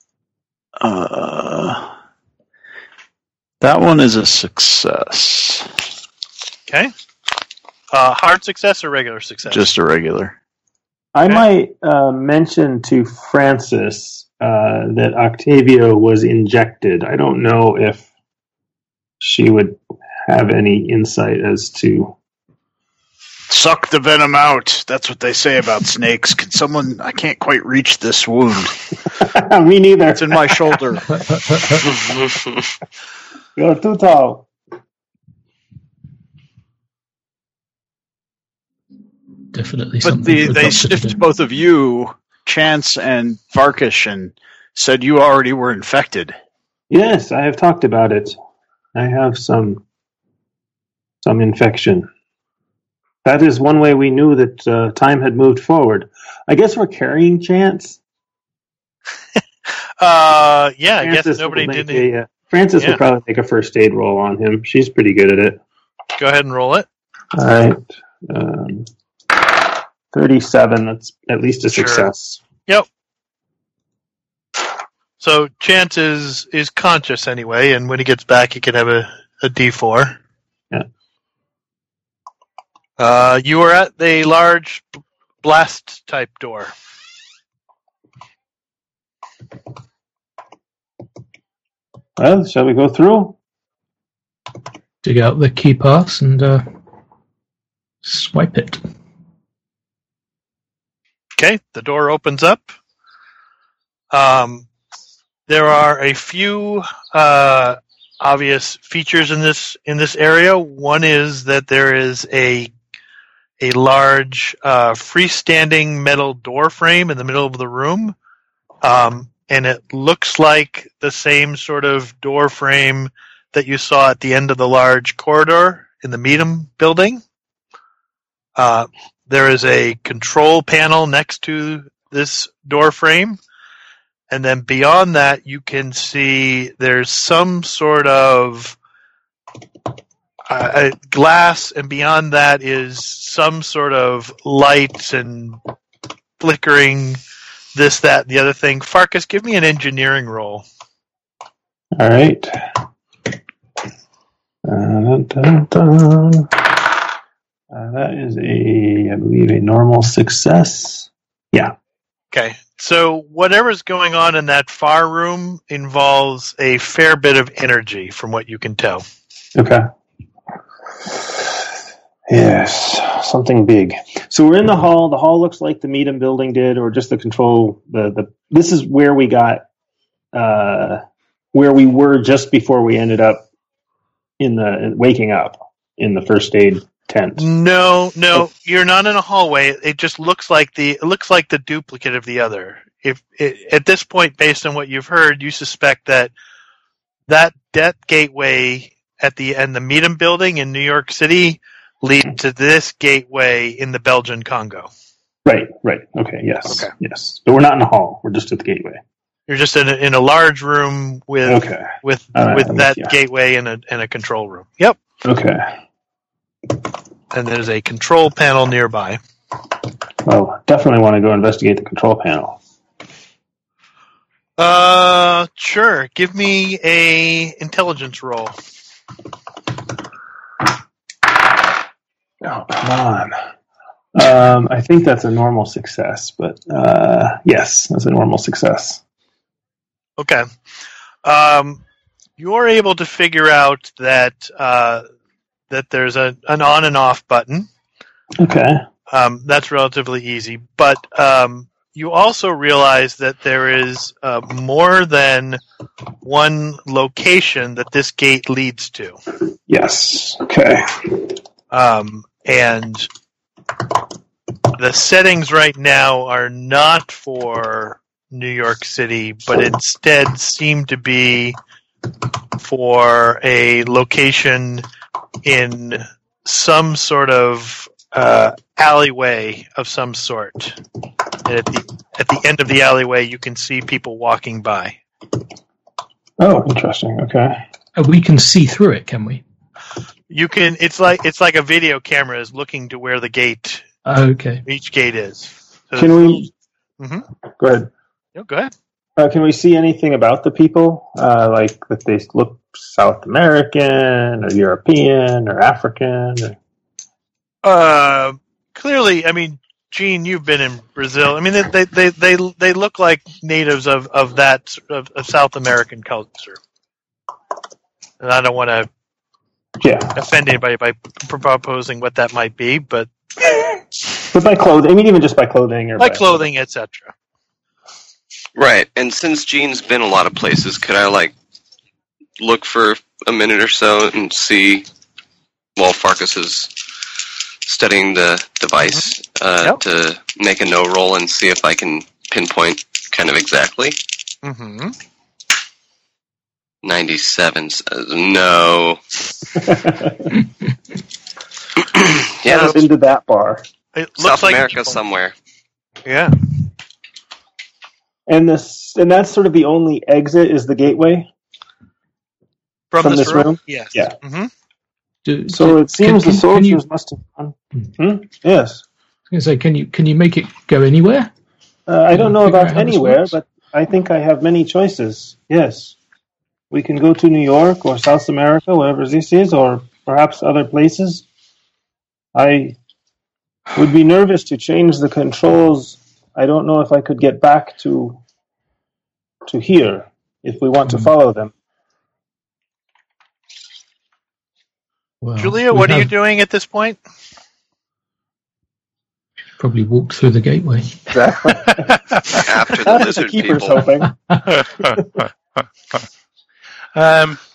Uh, that one is a success. Okay. Uh, hard success or regular success? Just a regular. I Okay. might uh, mention to Francis uh, that Octavio was injected. I don't know if she would have any insight as to. Suck the venom out. That's what they say about snakes. Can someone... I can't quite reach this wound. Me neither. It's in my shoulder. You're too tall. Definitely But something the, for the they doctor to sniffed do. both of you, Chance and Varkish, and said you already were infected. Yes, I have talked about it. I have some some infection. That is one way we knew that uh, time had moved forward. I guess we're carrying Chance. Uh, yeah, I Francis guess nobody will make did. a, uh, Francis Yeah. will probably make a first aid roll on him. She's pretty good at it. Go ahead and roll it. All right. Um, thirty-seven. That's at least a Sure. success. Yep. So Chance is, is conscious anyway, and when he gets back, he can have a, a D four. Yeah. Uh, you are at the large b- blast type door. Well, shall we go through? Dig out the key pass and uh, swipe it. Okay, the door opens up. Um, there are a few uh, obvious features in this in this area. One is that there is a a large uh, freestanding metal door frame in the middle of the room, um, and it looks like the same sort of door frame that you saw at the end of the large corridor in the Meadham building. Uh, there is a control panel next to this door frame. And then beyond that, you can see there's some sort of uh, glass, and beyond that is some sort of lights and flickering this, that, the other thing. Farkas, give me an engineering roll. All right. Dun, dun, dun. Uh, that is a, I believe, a normal success. Yeah. Okay, so whatever's going on in that far room involves a fair bit of energy, from what you can tell. Okay. Yes, something big. So we're in the hall. The hall looks like the Meadham building did, or just the control. The the this is where we got, uh, where we were just before we ended up in the waking up in the first aid tent. No, no, you're not in a hallway. It just looks like the it looks like the duplicate of the other. If it, at this point, based on what you've heard, you suspect that that death gateway at the end, the Meadham building in New York City, lead to this gateway in the Belgian Congo. Right, right. Okay, yes, Okay. yes. But we're not in the hall. We're just at the gateway. You're just in a, in a large room with Okay. with All right, with I'm that with you. gateway and a and a control room. Yep. Okay. And there's a control panel nearby. Well, definitely want to go investigate the control panel. Uh, sure. Give me a intelligence roll. Oh, come on. Um, I think that's a normal success, but uh, yes, that's a normal success. Okay. Um, you're able to figure out that uh, that there's a an on and off button. Okay. Um, that's relatively easy, but um, you also realize that there is uh, more than one location that this gate leads to. Yes. Okay. Um, and the settings right now are not for New York City, but instead seem to be for a location in some sort of uh, alleyway of some sort. And at the at the end of the alleyway, you can see people walking by. Oh, interesting. Okay. Uh, we can see through it, can we? You can. It's like it's like a video camera is looking to where the gate, Okay. each gate is. So Can we? Mhm. Go ahead. No, go ahead. Uh, can we see anything about the people, uh, like that they look South American or European or African? Or... Uh, clearly, I mean, Gene, you've been in Brazil. I mean, they they they they, they look like natives of of that of, of South American culture. And I don't want to Yeah, offend anybody by proposing what that might be, but but by clothing, I mean, even just by clothing or by clothing, et cetera. Right, and since Gene's been a lot of places, could I, like, look for a minute or so and see while Farkas is studying the device uh, Yep. to make a no roll and see if I can pinpoint kind of exactly? Mm-hmm. ninety-seven says no. Yeah, I've been to that bar. It looks South like America somewhere. Yeah. And this, and that's sort of the only exit is the gateway. From, From this, this room? room? Yes. Yeah. Mm-hmm. Do, So do- it seems can- the can- can you- soldiers must have gone. Hmm? Yes. I was going to say, can you can you make it go anywhere? Uh, I don't know Figure out about how this anywhere, works? but I think I have many choices. Yes. We can go to New York or South America, wherever this is, or perhaps other places. I would be nervous to change the controls. I don't know if I could get back to to here if we want to Hmm. follow them. Well, Julia, we what are you have doing at this point? Probably walked through the gateway. Exactly. After the That's what the lizard keeper's people. hoping. Um,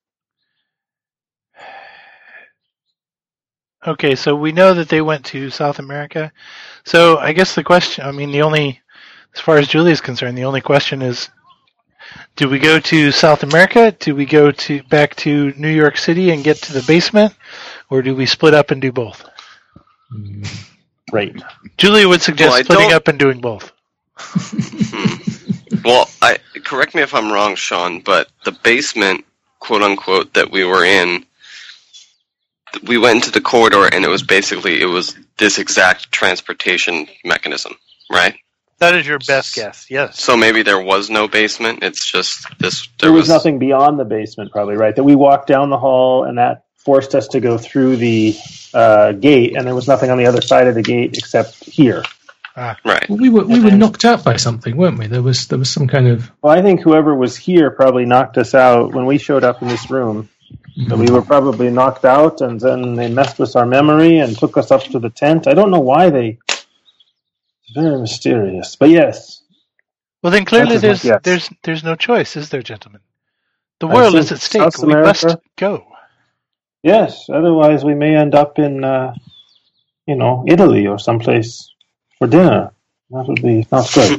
okay, so we know that they went to South America. So I guess the question, I mean, the only, as far as Julie is concerned, the only question is, do we go to South America? Do we go to back to New York City and get to the basement? Or do we split up and do both? Mm. Right. Julia would suggest Well, I splitting don't- up and doing both. Hmm. Well, I correct me if I'm wrong, Sean, but the basement, quote unquote, that we were in, we went into the corridor, and it was basically it was this exact transportation mechanism, right? That is your best guess, yes. So maybe there was no basement. It's just this. There was nothing beyond the basement, probably, right? That we walked down the hall, and that forced us to go through the uh, gate, and there was nothing on the other side of the gate except here. Ah. Right. Well, we were we were knocked out by something, weren't we? There was there was some kind of. Well, I think whoever was here probably knocked us out when we showed up in this room. So we were probably knocked out, and then they messed with our memory and took us up to the tent. I don't know why they. Very mysterious, but yes. Well, then clearly That's there's yes. there's there's no choice, is there, gentlemen? The world I is think at stake. South We must America- go. Yes, otherwise we may end up in, uh, you know, Italy or someplace for dinner. That would be not good.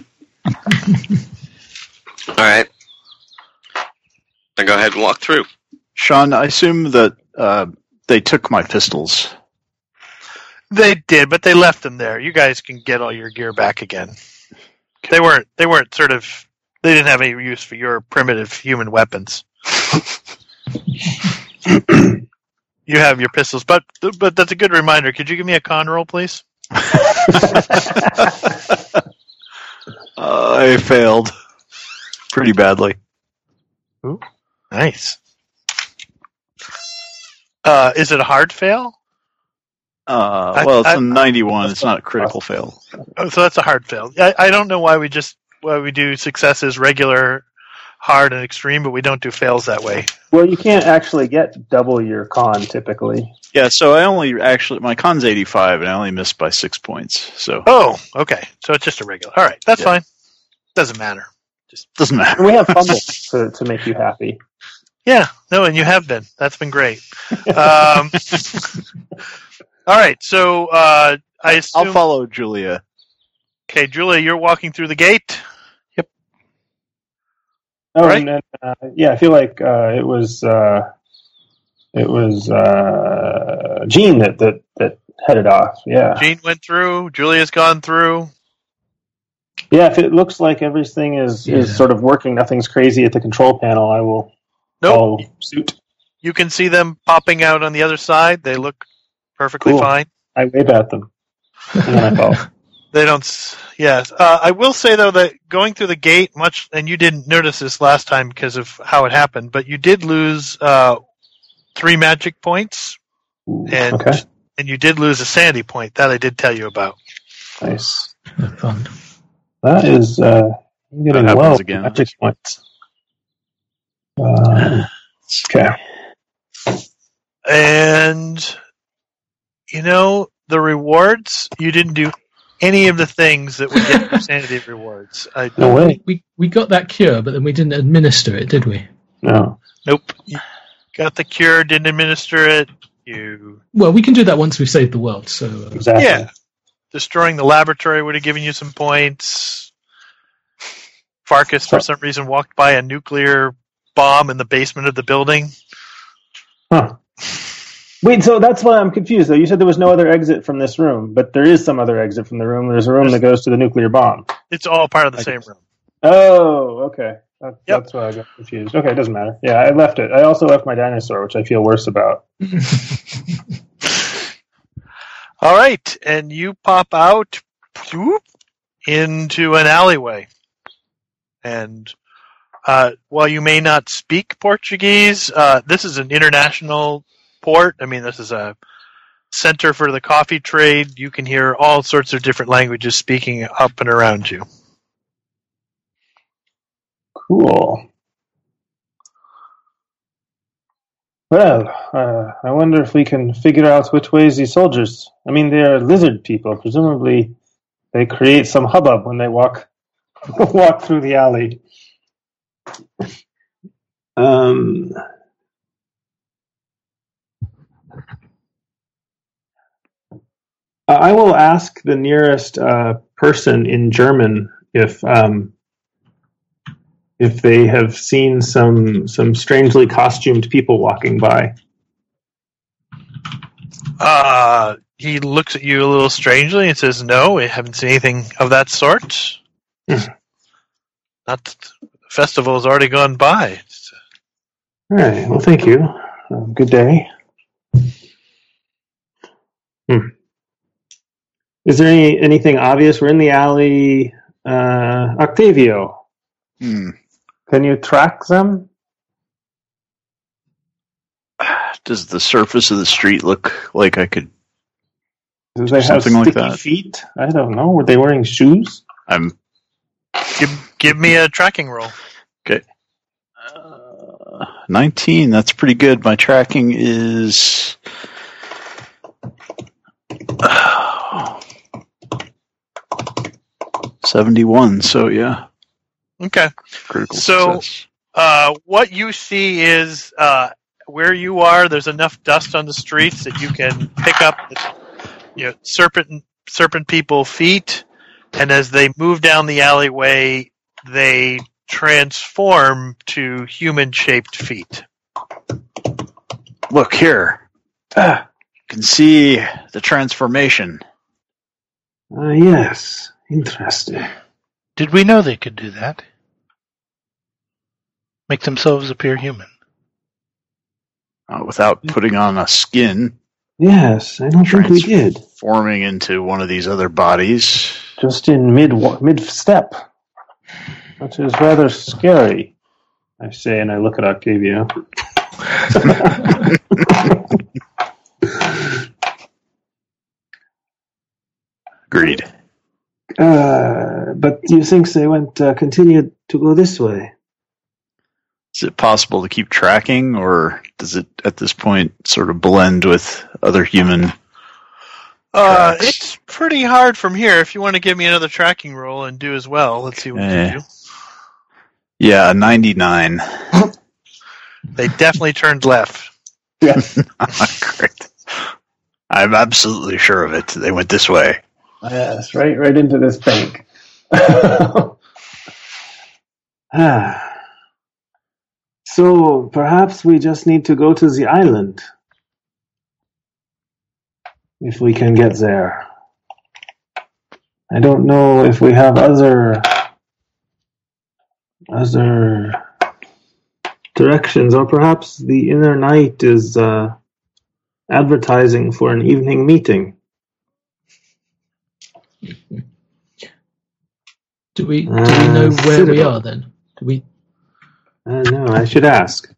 All right. Then go ahead and walk through. Sean, I assume that uh, they took my pistols. They did, but they left them there. You guys can get all your gear back again. They weren't. They weren't sort of. They didn't have any use for your primitive human weapons. You have your pistols, but but that's a good reminder. Could you give me a con roll, please? uh, I failed pretty badly. Ooh, nice. Uh, is it a hard fail? Uh, well, it's I- a ninety-one. It's not a critical fail. Oh, so that's a hard fail. I, I don't know why we just why we do successes regular, hard, and extreme, but we don't do fails that way. Well, you can't actually get double your con typically. Yeah, so I only actually my con's eighty-five, and I only missed by six points. So Oh, okay. So it's just a regular. All right, that's Yeah. fine. Doesn't matter. doesn't matter. And we have fumbles to, to make you happy. Yeah, no, and you have been. That's been great. Um, all right, so uh, I assume. I'll follow Julia. Okay, Julia, you're walking through the gate. Oh, Right. and then, uh, yeah, I feel like uh, it was uh, it was uh, Gene that, that that headed off. Yeah, Gene went through. Julia's gone through. yeah. If it looks like everything is, Yeah. is sort of working, nothing's crazy at the control panel, I will Nope. follow suit. You can see them popping out on the other side. They look perfectly Cool. fine. I wave at them, and then I follow. They don't. s- Yes, uh, I will say though that going through the gate, much, and you didn't notice this last time because of how it happened, but you did lose uh, three magic points, Ooh, and okay, and you did lose a sanity point. That I did tell you about. nice. Fun. That is uh, I'm getting That happens well with again. magic points. Um, okay. And you know the rewards. You didn't do any of the things that would get you sanity rewards. I, No way. We we got that cure, but then we didn't administer it, did we? No. Nope. You got the cure. Didn't administer it. You Well, we can do that once we've saved the world. So uh, Exactly. yeah. Destroying the laboratory would have given you some points. Farkas, for some reason, walked by a nuclear bomb in the basement of the building. Huh. Wait, so that's why I'm confused, though. You said there was no other exit from this room, but there is some other exit from the room. There's a room that goes to the nuclear bomb. It's all part of the I same guess. room. Oh, okay. That, Yep. That's why I got confused. Okay, it doesnst matter. Yeah, I left it. I also left my dinosaur, which I feel worse about. All right, and you pop out whoop, into an alleyway. And uh, while you may not speak Portuguese, uh, this is an international port. I mean, this is a center for the coffee trade. You can hear all sorts of different languages speaking up and around you. Cool. Well, uh, I wonder if we can figure out which ways these soldiers. I mean, they're lizard people. Presumably, they create some hubbub when they walk walk through the alley. Um. I will ask the nearest uh, person in German if um, if they have seen some some strangely costumed people walking by. Uh, he looks at you a little strangely and says, "No, we haven't seen anything of that sort. Hmm. Not the festival has already gone by." All right. Well, thank you. Um, good day. Hmm. Is there any anything obvious? We're in the alley. Uh, Octavio, Hmm. can you track them? Does the surface of the street look like I could Do they have Something like sticky that. feet? I don't know. Were they wearing shoes? I'm Give, give me a tracking roll. okay. Uh, Nineteen. That's pretty good. My tracking is uh, seventy-one. So yeah, Okay. critical So- success. Uh, what you see is uh, where you are. There's enough dust on the streets that you can pick up, you know, serpent serpent people feet, and as they move down the alleyway, they transform to human shaped feet. Look here. Ah, You can see the transformation. uh, yes. Interesting. Did we know they could do that? Make themselves appear human. Uh, without putting on a skin, Yes, I don't think we did. forming into one of these other bodies. Just in mid mid step, which is rather scary. I say, and I look at Octavio. Agreed. Uh, but do you think they went uh, continued to go this way? Is it possible to keep tracking, or does it at this point sort of blend with other human? Uh, Tracks. it's pretty hard from here. If you want to give me another tracking roll and do as well, let's see what Eh. you do. Yeah, ninety-nine. They definitely turned left. Yes. Great. I'm absolutely sure of it. They went this way. Yes, right, right into this bank. ah. So perhaps we just need to go to the island. If we can get there. I don't know if we have other other directions, or perhaps the inner night is uh, advertising for an evening meeting. Do we do we Uh, know where we Citadel. are then? Do we? I don't know. I should ask.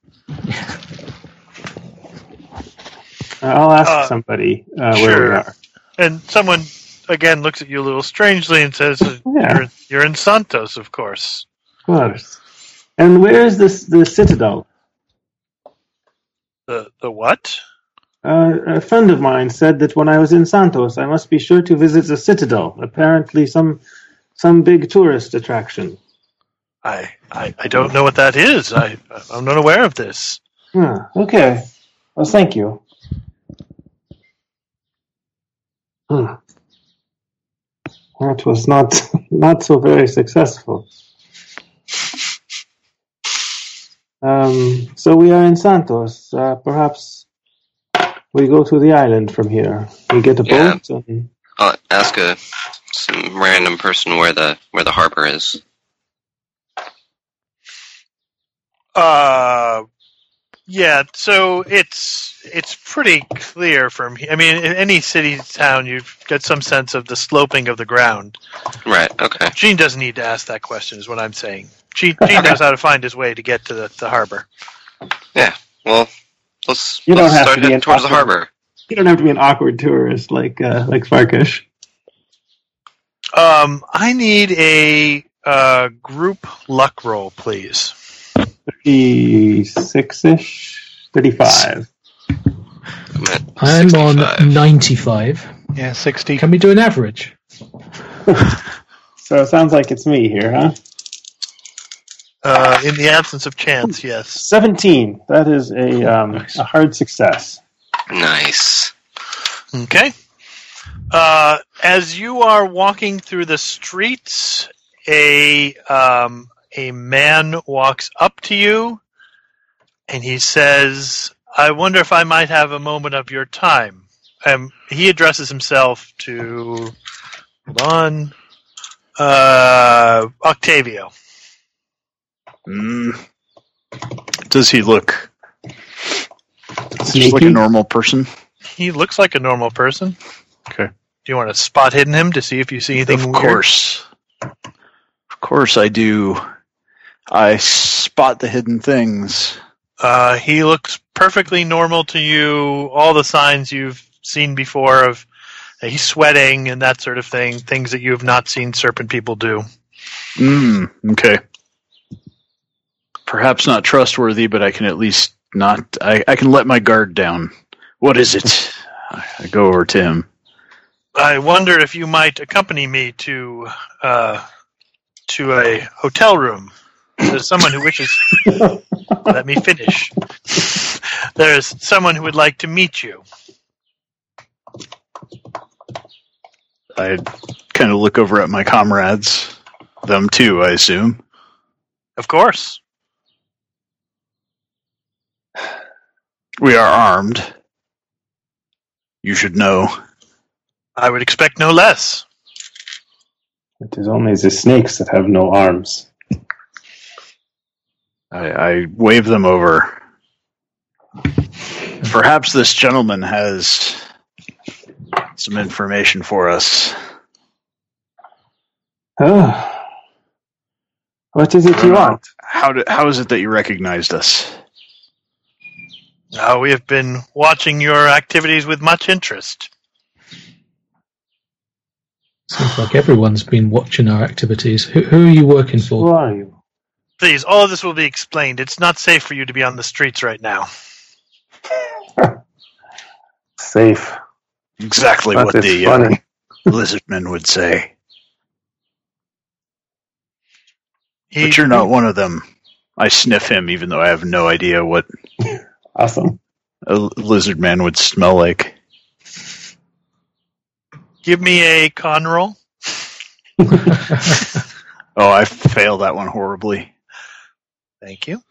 I'll ask Uh, somebody uh, where sure. we are. And someone, again, looks at you a little strangely and says, Yeah. you're, you're in Santos, of course. Of course. And where is this the Citadel? The the what? Uh, a friend of mine said that when I was in Santos, I must be sure to visit the Citadel. Apparently, some some big tourist attraction. I, I, I don't know what that is. I, I'm not aware of this. Huh, okay. Well, thank you. Hmm. That was not not so very successful. Um, so we are in Santos. Uh, perhaps we go to the island from here. We get a Yeah. boat. And, I'll ask a some random person where the where the harbor is. Uh, yeah. So it's it's pretty clear from here. I mean, in any city town, you've got some sense of the sloping of the ground. Right. Okay. Gene doesn't need to ask that question, is what I'm saying. Gene, Gene knows how to find his way to get to the, the harbor. Well, let's You don't let's have start to be heading an towards the awkward- harbor. you don't have to be an awkward tourist like uh, like Farkash. Um, I need a uh, group luck roll, please. thirty-six-ish? thirty-five. I'm at I'm on sixty-five. ninety-five. Yeah, sixty. Can we do an average? So it sounds like it's me here, huh? Uh, in the absence of chance, yes. seventeen. That is a um, a hard success. Nice. Okay. Uh, as you are walking through the streets, a um, a man walks up to you, and he says, "I wonder if I might have a moment of your time." Um, he addresses himself to, hold on, uh, Octavio. Mm. Does he look just like a Sneaky? normal person? He looks like a normal person. Okay. Do you want to spot hidden him to see if you see anything Of weird? course. Of course I do. I spot the hidden things. Uh, he looks perfectly normal to you. All the signs you've seen before of he's sweating and that sort of thing, things that you have not seen serpent people do. Mm, okay. Perhaps not trustworthy, but I can at least not... I, I can let my guard down. What is it? I, I go over to him. I wonder if you might accompany me to uh, to a hotel room. There's someone who wishes... Let me finish. There's someone who would like to meet you. I kind of look over at my comrades. Them too, I assume. Of course. We are armed. You should know. I would expect no less. It is only the snakes that have no arms. I, I wave them over. Perhaps this gentleman has some information for us. Oh. What is it you want? How do, how is it that you recognized us? Uh, we have been watching your activities with much interest. Seems like everyone's been watching our activities. Who, who are you working Who for? are you? Please, all of this will be explained. It's not safe for you to be on the streets right now. Safe. Exactly That what is the funny. uh, lizardmen would say. He, But you're not one of them. I sniff him, even though I have no idea what Awesome. a lizard man would smell like. Give me a con roll. Oh, I failed that one horribly. Thank you.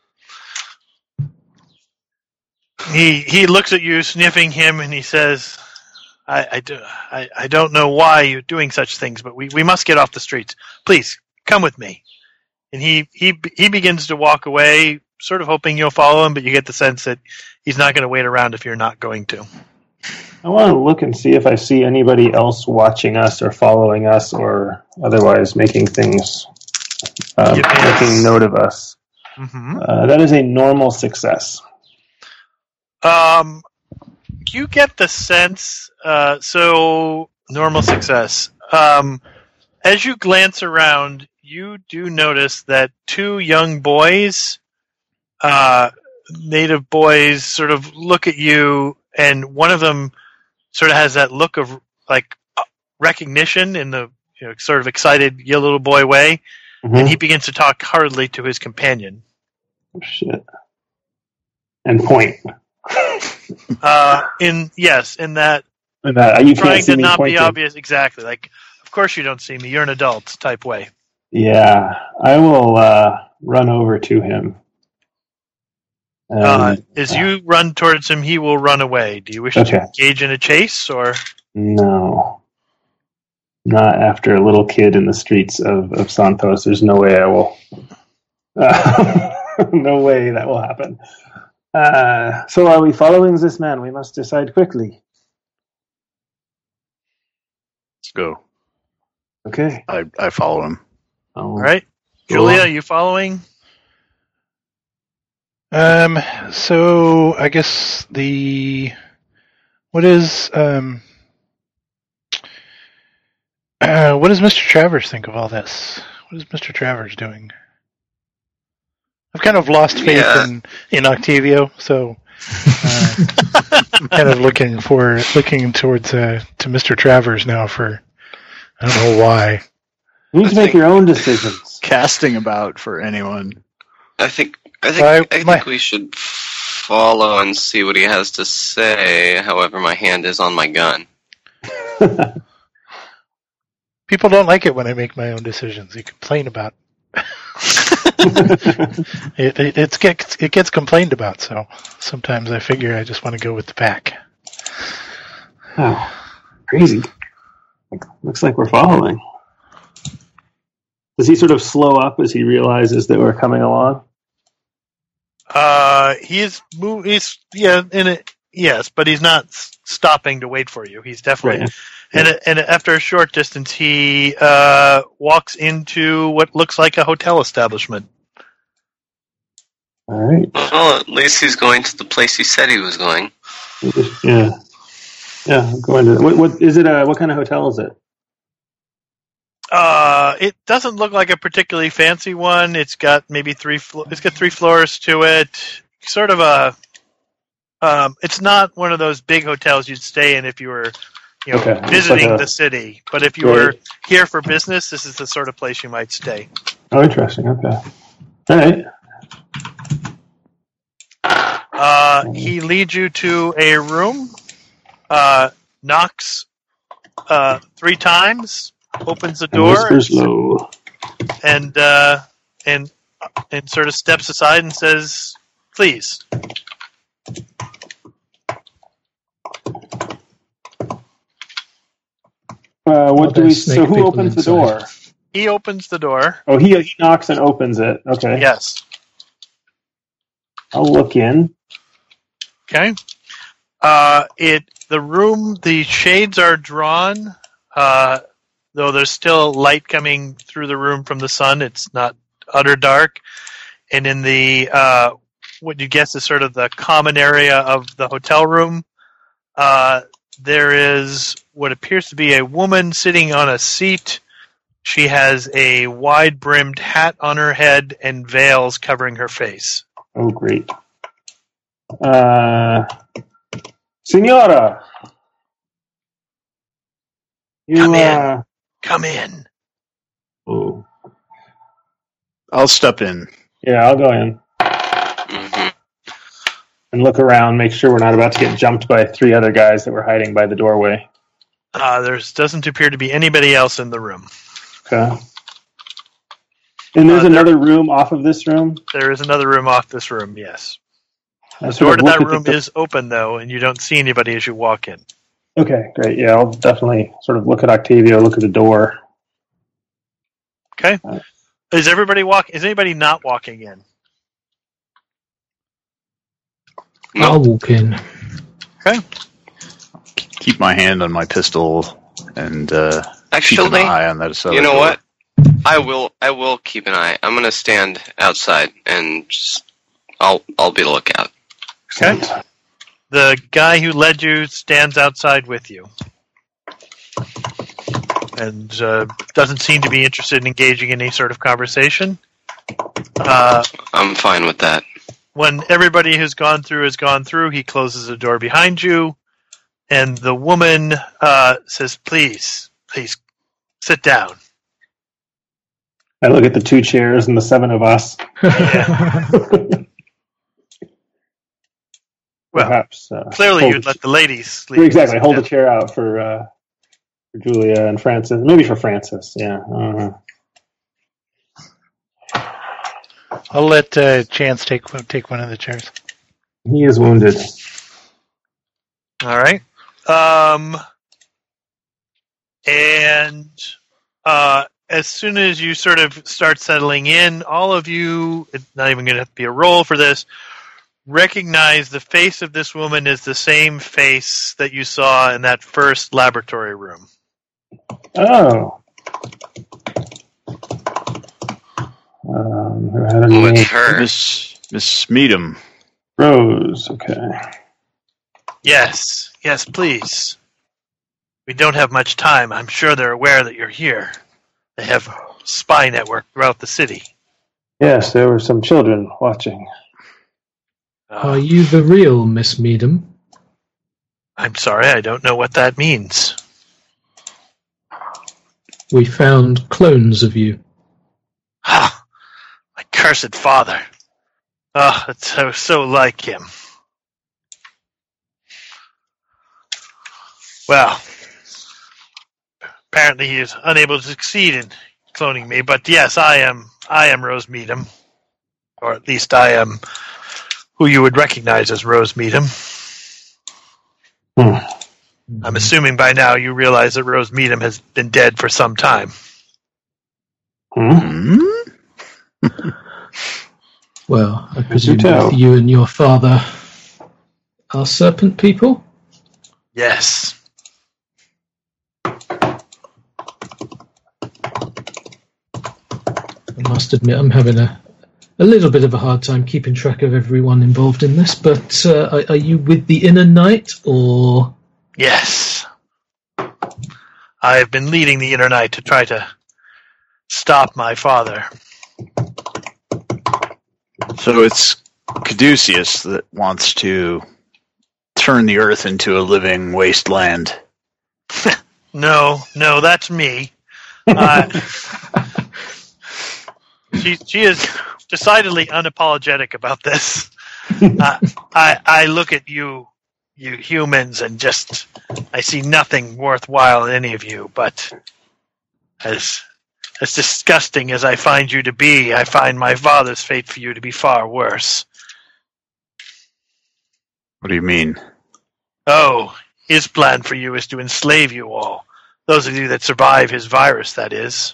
He he looks at you, sniffing him, and he says, I, I, do, I, I don't know why you're doing such things, but we, we must get off the streets. Please, come with me. And he, he, he begins to walk away, sort of hoping you'll follow him, but you get the sense that he's not going to wait around if you're not going to. I want to look and see if I see anybody else watching us or following us or otherwise making things, uh, Yes. making note of us. Mm-hmm. Uh, that is a normal success. Um, you get the sense, uh, so normal success. Um, as you glance around, you do notice that two young boys, uh, native boys, sort of look at you, and one of them sort of has that look of like recognition in the you know, sort of excited you little boy way, Mm-hmm. and he begins to talk hurriedly to his companion. Oh, shit. And point. Uh, in yes, in that And that, you trying can't see to me not pointing. be obvious, exactly. Like, of course you don't see me. You're an adult type way. Yeah, I will uh, run over to him. Um, Uh, as you run towards him, he will run away. Do you wish Okay. to engage in a chase, or No. Not after a little kid in the streets of, of Santos. There's no way I will. Uh, no way that will happen. Uh, so are we following this man? We must decide quickly. Let's go. Okay. I, I follow him. All all right, Julia, are you following? Um. So I guess the what is um. Uh, what does Mister Travers think of all this? What is Mister Travers doing? I've kind of lost faith Yeah. in, in Octavio, so uh, I'm kind of looking for looking towards uh, to Mister Travers now for I don't know why. You need to make your own decisions. Casting about for anyone. I think I think I- I, think my- we should follow and see what he has to say. However, my hand is on my gun. People don't like it when I make my own decisions. They complain about it. It, it gets it gets complained about. So sometimes I figure I just want to go with the pack. Oh, crazy. Looks like we're following. Does he sort of slow up as he realizes that we're coming along? Uh, he is move. He's yeah in it. Yes, but he's not s- stopping to wait for you. He's definitely. Right. And and after a short distance, he uh, walks into what looks like a hotel establishment. All right. Well, at least he's going to the place he said he was going. Yeah. Yeah, go into it. What, what is it? Uh, what kind of hotel is it? Uh, it doesn't look like a particularly fancy one. It's got maybe three. Flo- it's got three floors to it. Sort of a. Um, it's not one of those big hotels you'd stay in if you were, you know, Okay. visiting Like a- the city. But if you Great. were here for business, this is the sort of place you might stay. Oh, interesting. Okay. All right. Uh, he leads you to a room. Uh, knocks uh, three times. Opens the And door. whispers low. and uh, and and sort of steps aside and says, "Please." Uh, what Well, do we? there's So snake who people opens the inside. door? He opens the door. Oh, he he knocks and opens it. Okay. Yes. I'll look in. Okay. Uh, it the room. The shades are drawn, uh, though there's still light coming through the room from the sun. It's not utter dark. And in the uh, what you guess is sort of the common area of the hotel room, uh, there is what appears to be a woman sitting on a seat. She has a wide-brimmed hat on her head and veils covering her face. Oh, great. Uh, Senora, you Come in. uh, Come in. oh, I'll step in. yeah, I'll go in Mhm. and look around, make sure we're not about to get jumped by three other guys that were hiding by the doorway. Uh, there doesn't appear to be anybody else in the room. Okay. And there's Uh, there- another room off of this room. There is another room off this room, yes. I The sort door of to look that at the room do- is open, though, and you don't see anybody as you walk in. Okay, great. Yeah, I'll definitely sort of look at Octavio, look at the door. Okay? Uh, Is everybody walk? Is anybody not walking in? No. I'll walk in. Okay. Keep my hand on my pistol and uh, keep Actually, an eye on that. other you know door. what? I will. I will keep an eye. I'm gonna stand outside and just. I'll. I'll be the lookout. Okay. The guy who led you stands outside with you. And uh, doesn't seem to be interested in engaging in any sort of conversation. Uh, I'm fine with that. when everybody who's gone through has gone through, he closes the door behind you, and the woman uh, says, "Please, please, sit down." I look at the two chairs and the seven of us. Well, Perhaps. Uh, clearly hold you'd the- let the ladies sleep. Exactly. Hold the chair out for uh, for Julia and Francis. Maybe for Francis. Yeah. Uh, I'll let uh, Chance take take one of the chairs. he is wounded. All right. Um, and uh, as soon as you sort of start settling in, all of you, it's not even going to have to be a roll for this, recognize the face of this woman is the same face that you saw in that first laboratory room. Oh. Um, who had a With name? her. Miss Miss Meadham. Rose. Okay. Yes, yes, please. We don't have much time. I'm sure they're aware that you're here. They have a spy network throughout the city. Yes, there were some children watching. Uh, Are you the real Miss Meadham? I'm sorry, I don't know what that means. We found clones of you. Ah, my cursed father. Ah, it's so, so like him. Well, apparently he is unable to succeed in cloning me, but yes, I am I am Rose Meadham. Or at least I am who you would recognize as Rose Meadham. Hmm. I'm assuming by now you realize that Rose Meadham has been dead for some time. Hmm? Hmm? Well, I presume tell. both you and your father are serpent people? Yes. I must admit I'm having a, a little bit of a hard time keeping track of everyone involved in this, but uh, are, are you with the Inner Knight, or Yes. I have been leading the inner night to try to stop my father. So it's Caduceus that wants to turn the earth into a living wasteland. No, no, that's me. Uh, she she is decidedly unapologetic about this. Uh, I I look at you, you humans, and just I see nothing worthwhile in any of you. But as as disgusting as I find you to be, I find my father's fate for you to be far worse. What do you mean? Oh, his plan for you is to enslave you all. Those of you that survive his virus, that is.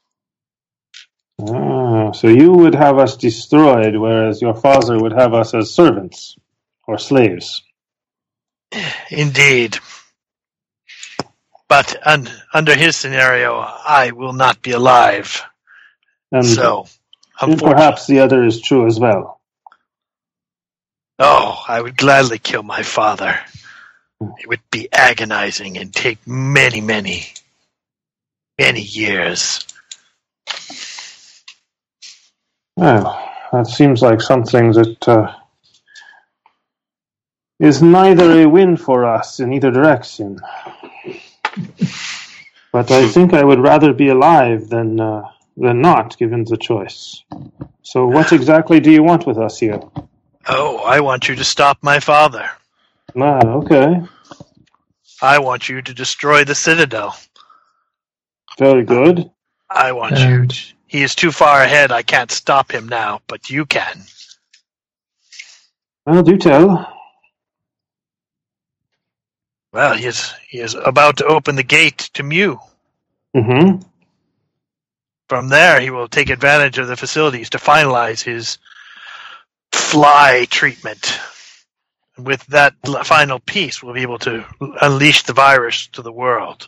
Ah, so you would have us destroyed, whereas your father would have us as servants or slaves. Indeed. But un- under his scenario, I will not be alive. And, so, and perhaps the other is true as well. Oh, I would gladly kill my father. It would be agonizing and take many, many, many years. Well, that seems like something that uh, is neither a win for us in either direction. But I think I would rather be alive than uh, than not, given the choice. So what exactly do you want with us here? Oh, I want you to stop my father. Ah, okay. I want you to destroy the Citadel. Very good. I want Um, you to... He is too far ahead. I can't stop him now, but you can. Well, do tell. Well, he is, he is about to open the gate to Mew. Mm-hmm. From there, he will take advantage of the facilities to finalize his fly treatment. With that final piece, we'll be able to unleash the virus to the world.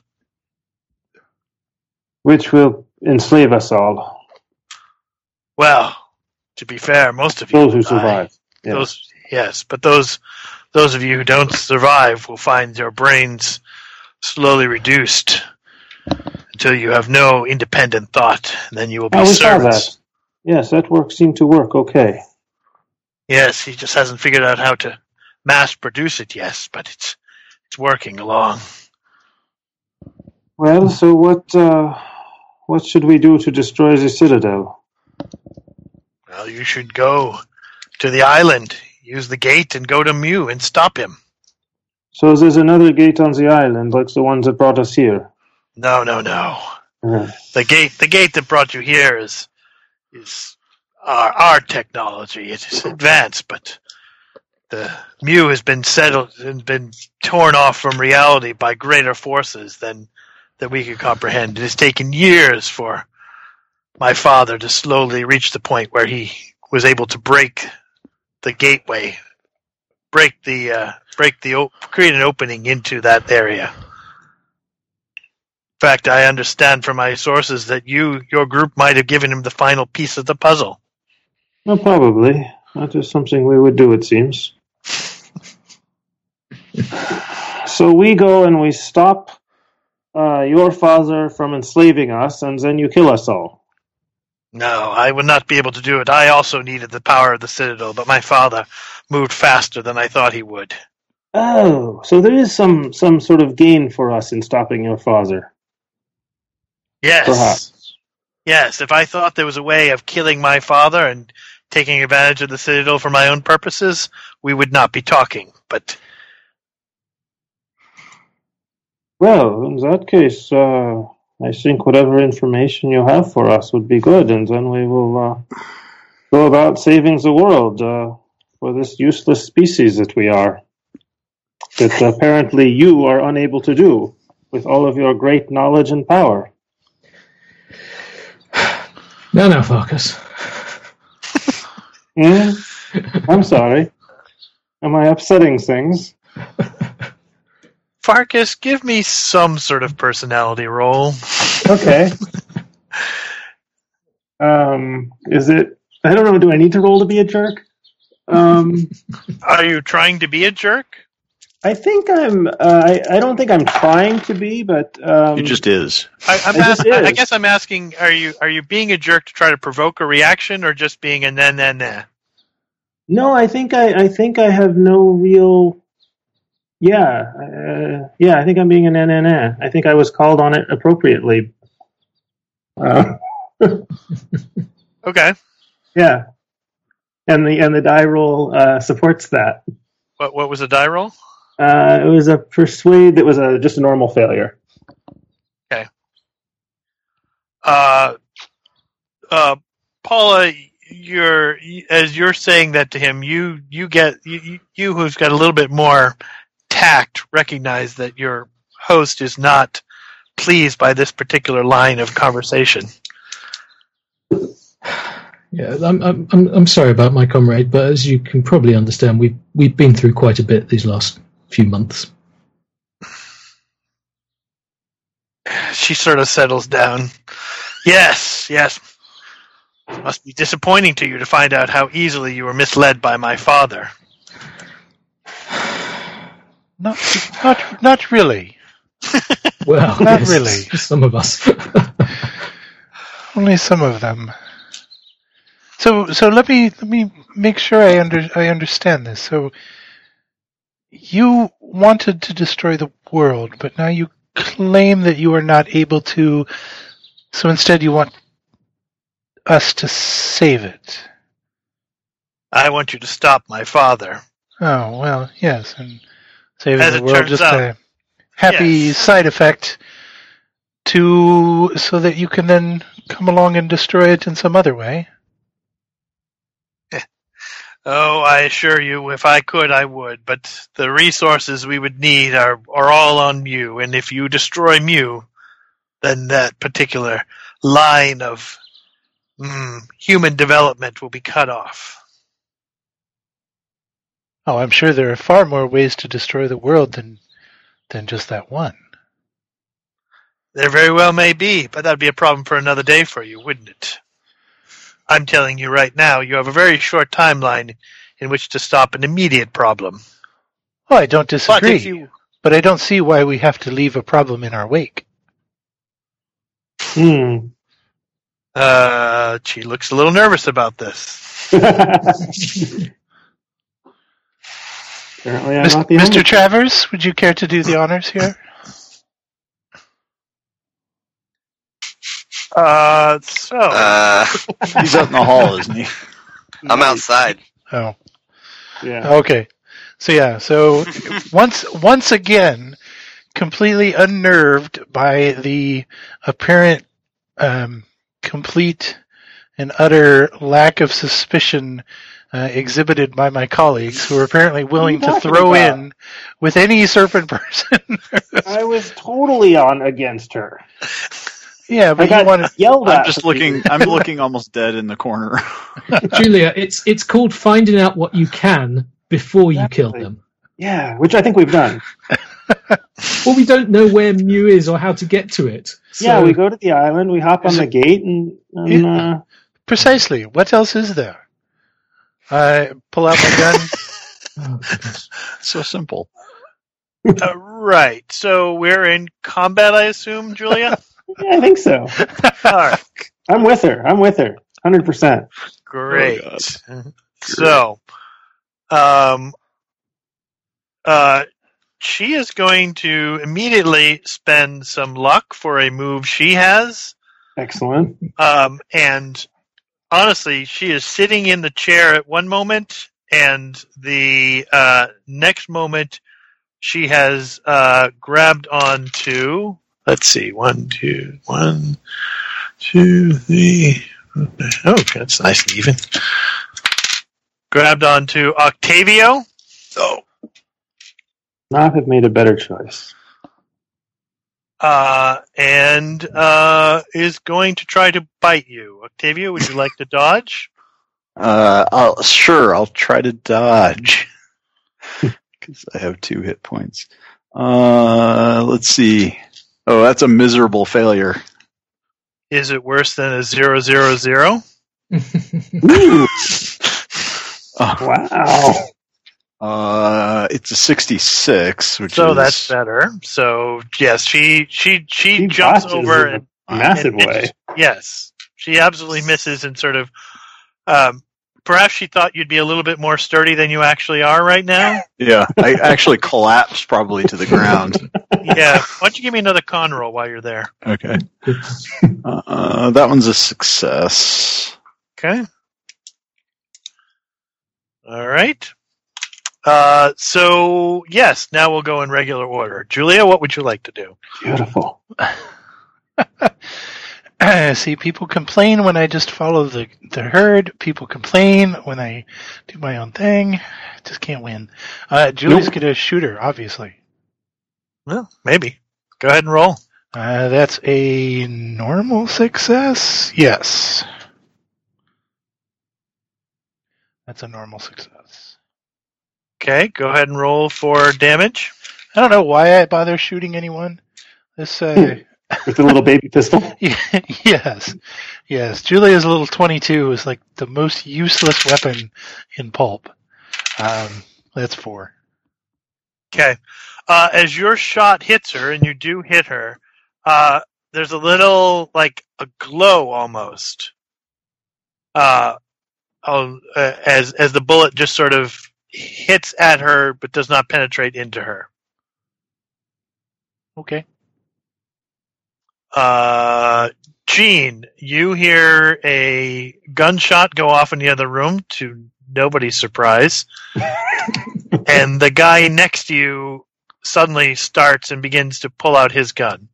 Which will enslave us all. Well, to be fair, most of you... Those who survive. I, yes. Those, yes, but those those of you who don't survive will find your brains slowly reduced until you have no independent thought, and then you will be oh, we servants. saw that. Yes, that work seemed to work okay. Yes, he just hasn't figured out how to mass produce it yet, but it's it's working along. Well, so what uh, what should we do to destroy the Citadel? Well, you should go to the island, use the gate, and go to Mew and stop him. So there's another gate on the island, like the ones that brought us here. No, no, no. Uh, The gate, the gate that brought you here is is our our technology. It is advanced, but the Mew has been settled and been torn off from reality by greater forces than that we could comprehend. It has taken years for my father to slowly reach the point where he was able to break the gateway, break the uh, break the op- create an opening into that area. In fact, I understand from my sources that you, your group, might have given him the final piece of the puzzle. well, probably. That is something we would do, it seems. So we go and we stop uh, your father from enslaving us, and then you kill us all. No, I would not be able to do it. I also needed the power of the Citadel, but my father moved faster than I thought he would. Oh, so there is some, some sort of gain for us in stopping your father. Yes. Perhaps. Yes, if I thought there was a way of killing my father and taking advantage of the Citadel for my own purposes, we would not be talking. But Well, in that case, uh, I think whatever information you have for us would be good, and then we will uh, go about saving the world uh, for this useless species that we are. That apparently you are unable to do with all of your great knowledge and power. No, no, Farkas. Hmm? I'm sorry. Am I upsetting things? Farkas, give me some sort of personality roll. Okay. Um, is it... I don't know, do I need to roll to be a jerk? Um, Are you trying to be a jerk? I think I'm. Uh, I, I don't think I'm trying to be, but um, It just is. I, I'm It ask, just is. I guess I'm asking: Are you are you being a jerk to try to provoke a reaction, or just being a nah nah nah? no. I think I. I think I have no real. Yeah, uh, yeah. I think I'm being an N N A. I think I was called on it appropriately. Uh, Okay. yeah, and the and the die roll uh, supports that. What what was the die roll? Uh, it was a persuade that was a just a normal failure. Uh, uh, Paula, you're as you're saying that to him, you you get you, you who's got a little bit more tact recognize that your host is not pleased by this particular line of conversation. Yeah, I'm, I'm, I'm, I'm sorry about my comrade, but as you can probably understand, we've we've been through quite a bit these last few months. She sort of settles down. Yes, yes. It must be disappointing to you to find out how easily you were misled by my father. Not, not, not really. Well, Not yes, really. Some of us. Only some of them. So, so let me let me make sure I under I understand this. So, you wanted to destroy the world, but now you claim that you are not able to. So instead, you want us to save it. I want you to stop my father. Oh well, yes, and saving As the it world turns just out, a happy yes. side effect to so that you can then come along and destroy it in some other way. Oh, I assure you, if I could, I would. But the resources we would need are, are all on Mew, and if you destroy Mew, then that particular line of mm, human development will be cut off. Oh, I'm sure there are far more ways to destroy the world than than just that one. There very well may be, but that would be a problem for another day for you, wouldn't it? I'm telling you right now, you have a very short timeline in which to stop an immediate problem. Oh, I don't disagree, But if you, but I don't see why we have to leave a problem in our wake. Hmm. uh, she looks a little nervous about this. Apparently, I'm Mis- not the Mister only. Travers, would you care to do the honors here? Uh, so Uh, He's out in the hall, isn't he? I'm outside. Oh, Yeah. okay. So yeah, so once once again, completely unnerved by the apparent um, complete and utter lack of suspicion uh, exhibited by my colleagues, who are apparently willing What are you to talking throw about? in with any serpent person. I was totally on against her. Yeah, I but you got want to. yelled at. I'm just for looking. being- I'm looking almost dead in the corner. Julia, it's it's called finding out what you can before you kill Exactly. them. Yeah, which I think we've done. Well, we don't know where Mew is or how to get to it. So, Yeah, we go to the island, we hop on Is the it- gate, and, and Yeah. uh, Precisely. What else is there? I pull out my gun. Oh, goodness. So simple. uh, right. So we're in combat, I assume, Julia. yeah, I think so. All right. I'm with her. I'm with her. one hundred percent. Great. Oh, So, um, uh, she is going to immediately spend some luck for a move she has. Excellent. Um, and honestly, she is sitting in the chair at one moment, and the uh, next moment, she has uh, grabbed onto. Let's see, one, two, one, two, three. Oh, that's nice and even. Grabbed onto Octavio. Oh. Not have made a better choice. Uh, and uh, is going to try to bite you. Octavio, would you like to dodge? Uh, I'll, sure, I'll try to dodge because I have two hit points. Uh, let's see. Oh, that's a miserable failure. Is it worse than a zero zero zero? Ooh, Oh, wow. uh, Uh, it's a sixty-six, which So is that's better. So yes, she she she, She jumps botches over in and a massive and way. misses. Yes, she absolutely misses and sort of. Um, perhaps she thought you'd be a little bit more sturdy than you actually are right now. yeah. I actually collapsed probably to the ground. Yeah. Why don't you give me another con roll while you're there? Okay. Uh, that one's a success. Okay. All right. Uh, so yes, now we'll go in regular order. Julia, what would you like to do? Beautiful. See, people complain when I just follow the, the herd. People complain when I do my own thing. Just can't win. Uh, Julie's Nope. gonna shoot her, obviously. Well, maybe. Go ahead and roll. Uh, that's a normal success? Yes. That's a normal success. Okay, go ahead and roll for damage. I don't know why I bother shooting anyone. This, uh, With the little baby pistol. yes, yes. Julia's little twenty-two is like the most useless weapon in Pulp. Um, that's four. Okay. Uh, as your shot hits her, and you do hit her, uh, there's a little, like, a glow almost. Uh, uh, as as the bullet just sort of hits at her, but does not penetrate into her. Okay. Uh, Gene, you hear a gunshot go off in the other room, to nobody's surprise. And the guy next to you suddenly starts and begins to pull out his gun.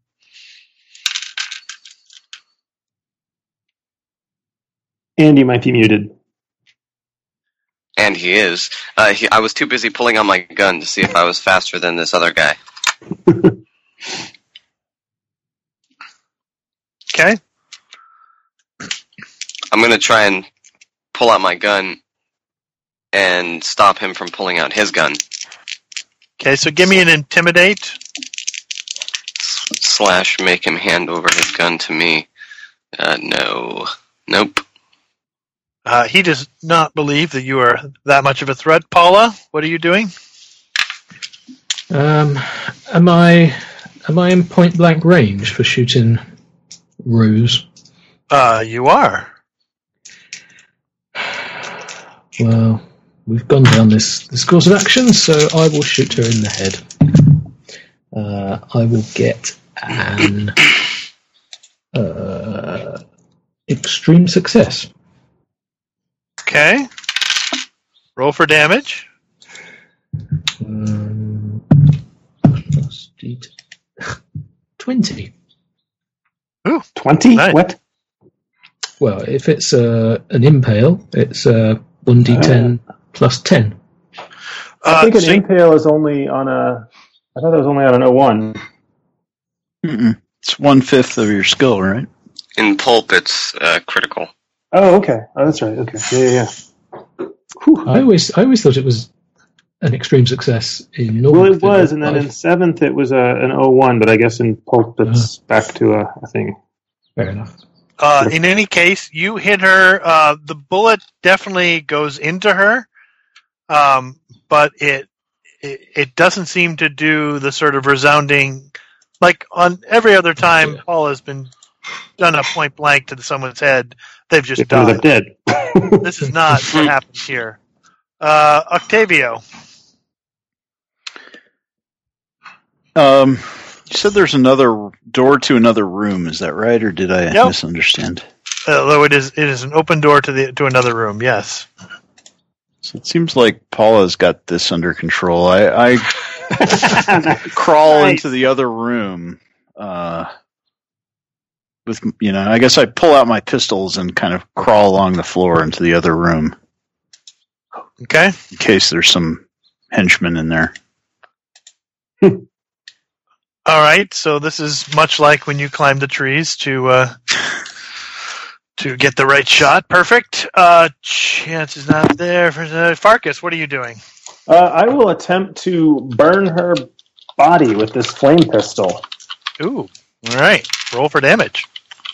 And you might be muted. And he is. Uh, he, I was too busy pulling on my gun to see if I was faster than this other guy. Okay. I'm going to try and pull out my gun and stop him from pulling out his gun. Okay, so give me an intimidate. Slash make him hand over his gun to me. Uh, no. Nope. Uh, he does not believe that you are that much of a threat. Paula, what are you doing? Um, am I am I in point blank range for shooting Ruse? Uh, you are. Well, we've gone down this, this course of action, so I will shoot her in the head. Uh, I will get an uh, extreme success. Okay. Roll for damage. Um, plus D- twenty. twenty? Nice. What? Well, if it's uh, an impale, it's uh, one d ten plus ten. I Uh, think an so- impale is only on a... I thought it was only on an oh one. Mm-mm. It's one fifth of your skill, right? In pulp, it's uh, critical. Oh, okay. Oh, that's right. Okay. Yeah, yeah, yeah. Whew. I always, I always thought it was an extreme success in normal. Well, it was, fiddle, and then but in seventh it was a, an oh one, but I guess in pulp it's back to a, a thing. fair enough. Uh, in any case, you hit her. Uh, the bullet definitely goes into her, um, but it, it it doesn't seem to do the sort of resounding, like on every other time Yeah. Paul has been done a point blank to someone's head, they've just If ended up died. dead. This is not what happens here. Uh, Octavio. Um, you said there's another door to another room. Is that right, or did I Yep. misunderstand? Although it is it is an open door to the to another room. Yes. So it seems like Paula's got this under control. I, I crawl Nice. into the other room. Uh, with you know, I guess I pull out my pistols and kind of crawl along the floor into the other room Okay. in case there's some henchmen in there. All right. So this is much like when you climb the trees to uh, to get the right shot. Perfect. Uh, chance is not there. For, uh, Farkas, what are you doing? Uh, I will attempt to burn her body with this flame pistol. Ooh. All right. Roll for damage.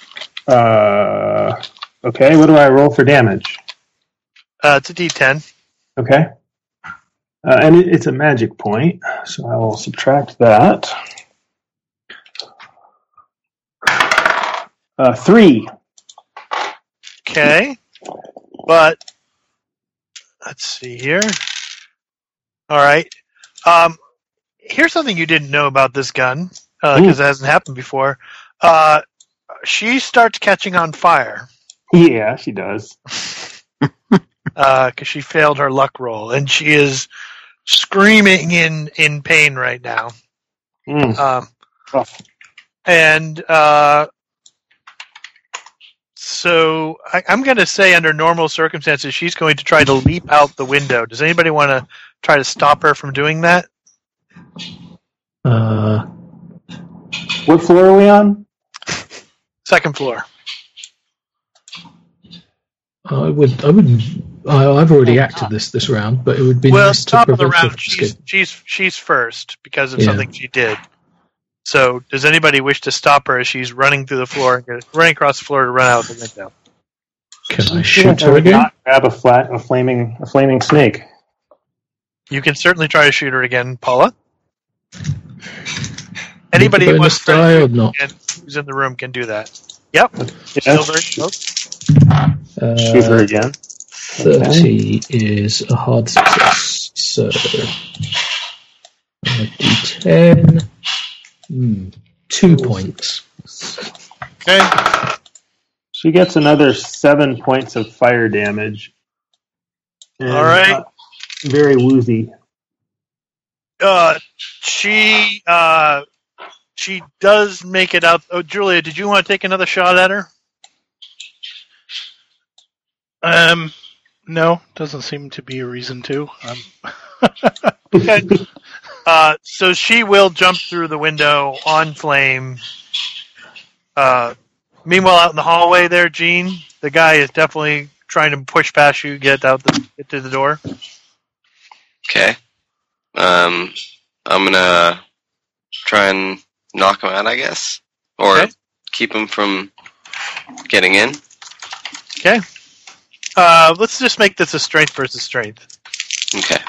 Uh, okay, what do I roll for damage? Uh, it's a D ten. Okay. Uh, and it, it's a magic point, so I will subtract that. Uh, three. Okay. But, let's see here. All right. Um, here's something you didn't know about this gun, because uh, it hasn't happened before. Uh, she starts catching on fire. Yeah, she does. Because uh, she failed her luck roll, and she is screaming in, in pain right now. Mm. Um, oh. And uh, so I, I'm going to say under normal circumstances, she's going to try to leap out the window. Does anybody want to try to stop her from doing that? Uh, what floor are we on? Second floor. I would, I would, I, I've already acted this this round, but it would be well, nice to top of the prevent her round, from she's, escape. she's she's first because of Yeah. something she did. So, does anybody wish to stop her as she's running through the floor, and get, running across the floor to run out the window? Can I shoot her I again? not grab a flat, a flaming, a flaming snake. You can certainly try to shoot her again, Paula. Anybody Need who the wants to bonus try die to or shoot not? again who's in the room can do that. Yep. Yes. Still very close. Uh, Shoot her again. Thirty is a hard success. So a D ten. Hmm, two points. Okay. She gets another seven points of fire damage. And All right. uh, very woozy. Uh, she uh, she does make it out. Oh, Julia, did you want to take another shot at her? Um, no, doesn't seem to be a reason to. Um, Okay. Uh, so she will jump through the window on flame. Uh, meanwhile, out in the hallway there, Gene, the guy is definitely trying to push past you, get out the get to the door. Okay. Um, I'm gonna try and knock him out, I guess, or Okay. keep him from getting in. Okay. Uh, let's just make this a strength versus strength. Okay.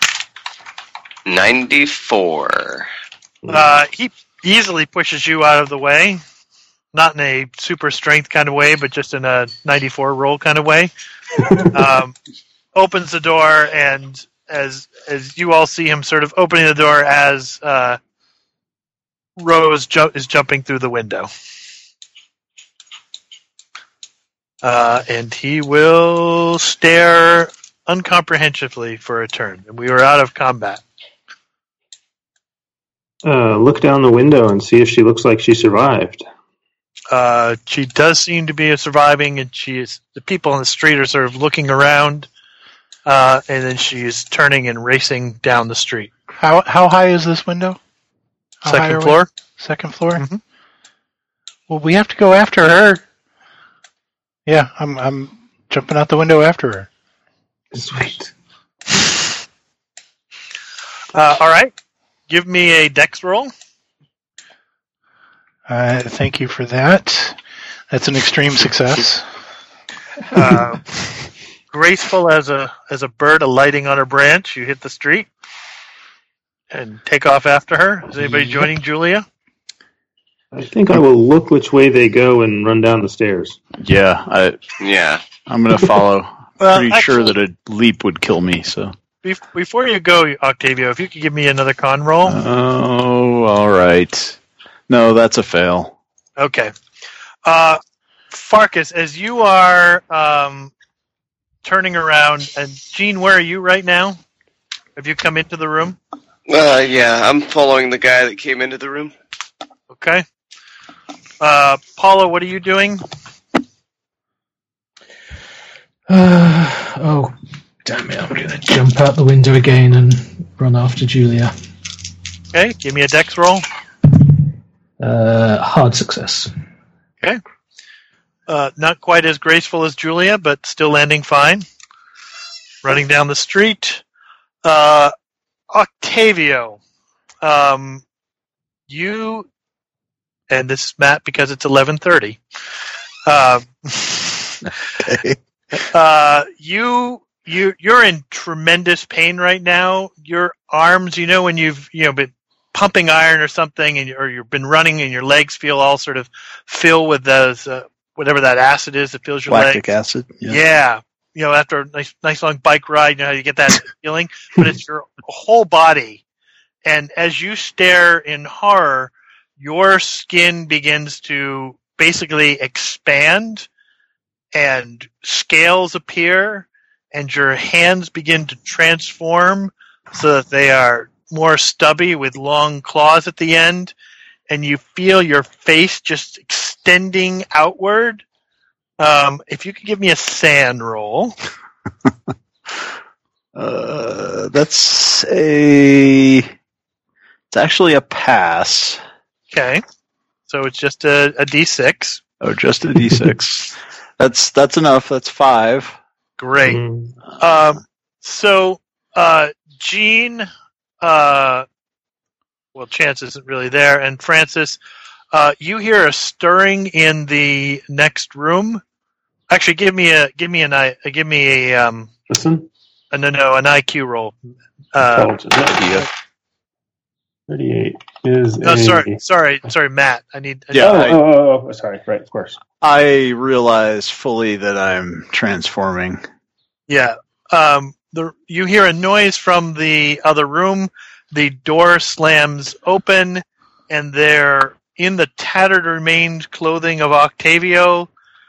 ninety-four. Uh, he easily pushes you out of the way. Not in a super strength kind of way, but just in a ninety-four roll kind of way. um, opens the door, and as as you all see him sort of opening the door as uh, Rose ju- is jumping through the window. Uh, and he will stare uncomprehensively for a turn. And we are out of combat. Uh, look down the window and see if she looks like she survived. Uh, she does seem to be surviving, and she is. The people on the street are sort of looking around, uh, and then she is turning and racing down the street. how how high is this window? How high are Second we? floor. Second floor. Mhm. Well, we have to go after her. Yeah, I'm I'm jumping out the window after her. Sweet. Uh, all right, give me a dex roll. Uh, thank you for that. That's an extreme success. Uh, graceful as a as a bird alighting on a branch, you hit the street and take off after her. Is anybody Yep. joining Julia? I think I will look which way they go and run down the stairs. Yeah, I, Yeah. I'm going to follow. Well, Pretty actually- sure that a leap would kill me. So. Be- before you go, Octavio, if you could give me another con roll. Oh, all right. No, that's a fail. Okay. Uh, Farkas, as you are um, turning around, and Gene, where are you right now? Have you come into the room? Uh, yeah, I'm following the guy that came into the room. Okay. Uh, Paula, what are you doing? Uh, oh, damn it! I'm going to jump out the window again and run after Julia. Okay, give me a dex roll. Uh, hard success. Uh, not quite as graceful as Julia, but still landing fine. Running down the street. Uh, Octavio, um, you, and this is Matt because it's eleven thirty. Uh, Okay. uh, you you you're in tremendous pain right now. Your arms, you know, when you've you know been pumping iron or something, and you, or you've been running, and your legs feel all sort of fill with those uh, whatever that acid is that fills your Lactic legs. acid. Yeah. Yeah, you know, after a nice nice long bike ride, you know how you get that feeling, but it's your whole body. And as you stare in horror, your skin begins to basically expand, and scales appear, and your hands begin to transform so that they are more stubby with long claws at the end, and you feel your face just extending outward. Um, if you could give me a sand roll. Uh, that's a. It's actually a pass. Okay. So it's just a, a D six. Oh, just a D six. that's that's enough. That's five. Great. Mm. Um, so, uh, Gene, uh, well, Chance isn't really there, and Francis, uh, you hear a stirring in the next room. Actually, give me a give me an I uh, give me a um Listen. a, no no an I Q roll. Uh, Intelligence. Idea. thirty-eight is no, a... sorry, sorry, sorry, Matt. I need. I Yeah, Oh, need- I- oh, oh, oh, sorry. Right, of course. I realize fully that I'm transforming. yeah. Um, the you hear a noise from the other room. The door slams open, and there, in the tattered remains clothing of Octavio,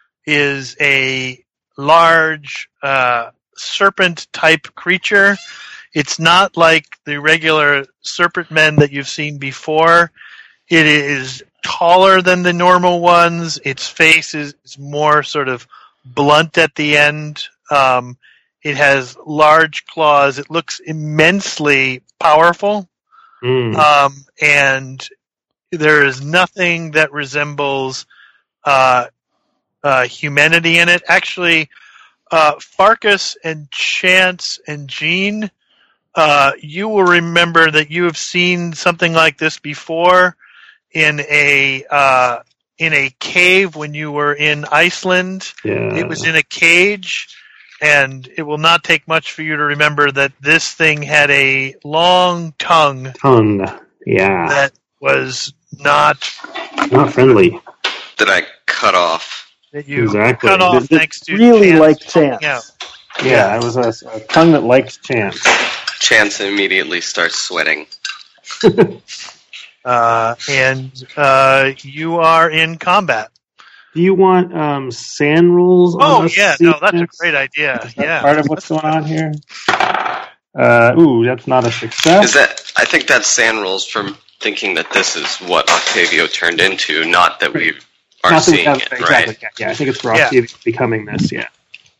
is a large uh, serpent-type creature. It's not like the regular serpent men that you've seen before. It is taller than the normal ones. Its face is, is more sort of blunt at the end. Um, it has large claws. It looks immensely powerful. Mm. Um, and there is nothing that resembles uh, uh, humanity in it. Actually, uh, Farkas and Chance and Jean, uh, you will remember that you have seen something like this before in a uh, in a cave when you were in Iceland. Yeah. It was in a cage, and it will not take much for you to remember that this thing had a long tongue Tongue. Yeah. that was not Not friendly. That I cut off. that you Exactly. cut off This- this thanks to really Chance like calling Chance. out. Yeah, it was a, a tongue that liked Chance. Chance immediately starts sweating. Uh, and uh, you are in combat. Do you want um, sand rolls? Oh on us yeah, to no, see that's a this? great idea. Is that Yeah, part of what's going on here? Uh, ooh, that's not a success. Is that? I think that's sand rolls from thinking that this is what Octavio turned into, not that we are Not that we seeing have- it, exactly. right? Yeah, yeah, I think it's for Yeah. Octavia becoming this. Yeah.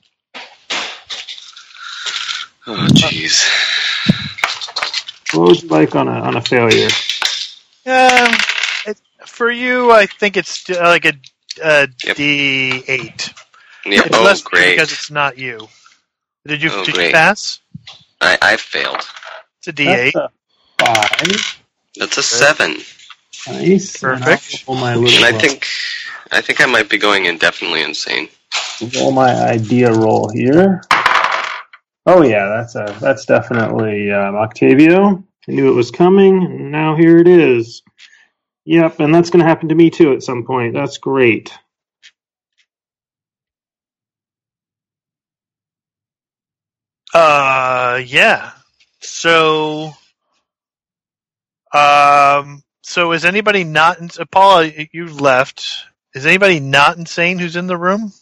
Oh, jeez. What would you like on a on a failure? um, it, for you, I think it's uh, like a, a Yep. D eight. Yep. It's Oh, less great. because it's not you. Did you Oh, did great. you pass? I, I failed. It's a D eight. That's a five. That's a seven. Nice. Perfect. And I'll roll my little, And I uh, think I think I might be going indefinitely insane. roll my idea roll here. Oh yeah, that's a that's definitely um, Octavio. I knew it was coming, and now here it is. Yep, and that's going to happen to me too at some point. That's great. Uh, yeah. So, um, so is anybody not? In, uh, Paula, you left. Is anybody not insane who's in the room?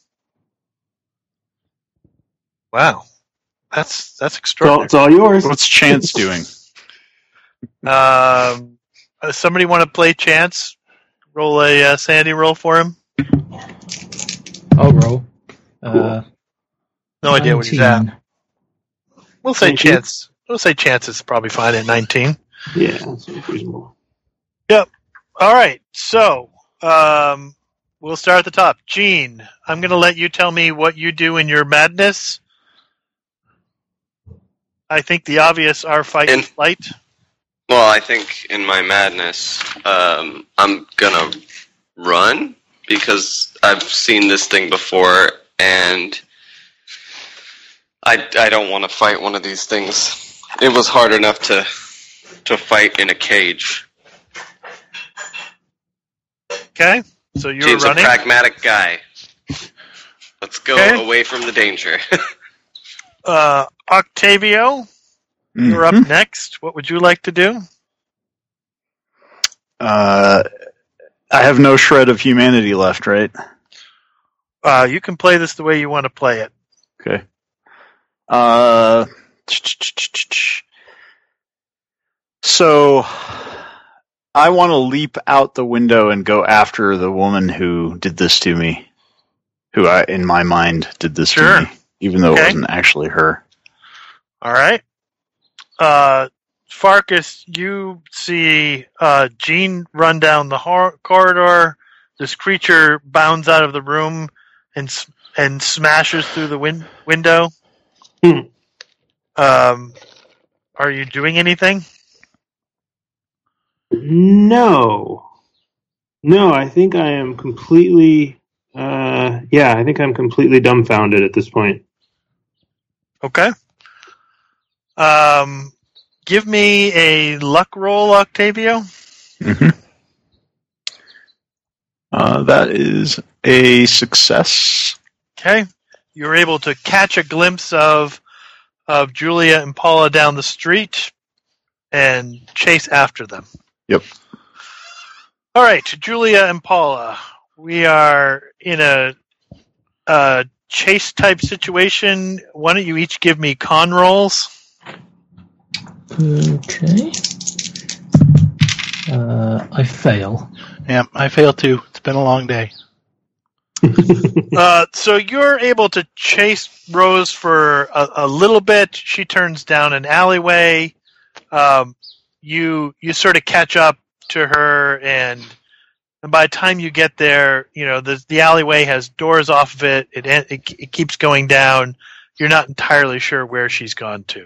Wow, that's that's It's all, extraordinary. it's all yours. What's Chance doing? Um, uh, somebody want to play Chance? Roll a uh, Sandy roll for him. I'll roll. Uh, No idea what he's at. nineteen. We'll say nineteen? Chance. We'll say Chance is probably fine at nineteen. Yeah, that's reasonable. All right, so um, we'll start at the top. Gene, I'm going to let you tell me what you do in your madness. I think the obvious are fight In- and flight. Well, I think in my madness, um, I'm gonna run because I've seen this thing before, and I, I don't want to fight one of these things. It was hard enough to to fight in a cage. Okay, so you're James running. a pragmatic guy. Let's go Okay. away from the danger. Uh, Octavio, you're up next. What would you like to do? Uh, I have no shred of humanity left, right? Uh, you can play this the way you want to play it. Okay. Uh, so I want to leap out the window and go after the woman who did this to me. Who I, in my mind, did this Sure. to me, even though Okay. it wasn't actually her. All right. Uh, Farkas, you see uh, Jean run down the hor- corridor. This creature bounds out of the room and s- and smashes through the win- window. Hmm. Um, are you doing anything? No. No, I think I am completely. Uh, yeah, I think I'm completely dumbfounded at this point. Okay. Um, give me a luck roll, Octavio. Mm-hmm. Uh, that is a success. Okay. You're able to catch a glimpse of of Julia and Paula down the street and chase after them. Yep. All right, Julia and Paula. We are in a, a chase type situation. Why don't you each give me con rolls? Okay. Uh, I fail. Yeah, I fail too. It's been a long day. Uh, so you're able to chase Rose for a, a little bit. She turns down an alleyway. Um, you you sort of catch up to her, and, and by the time you get there, you know the the alleyway has doors off of it. It it, it keeps going down. You're not entirely sure where she's gone to.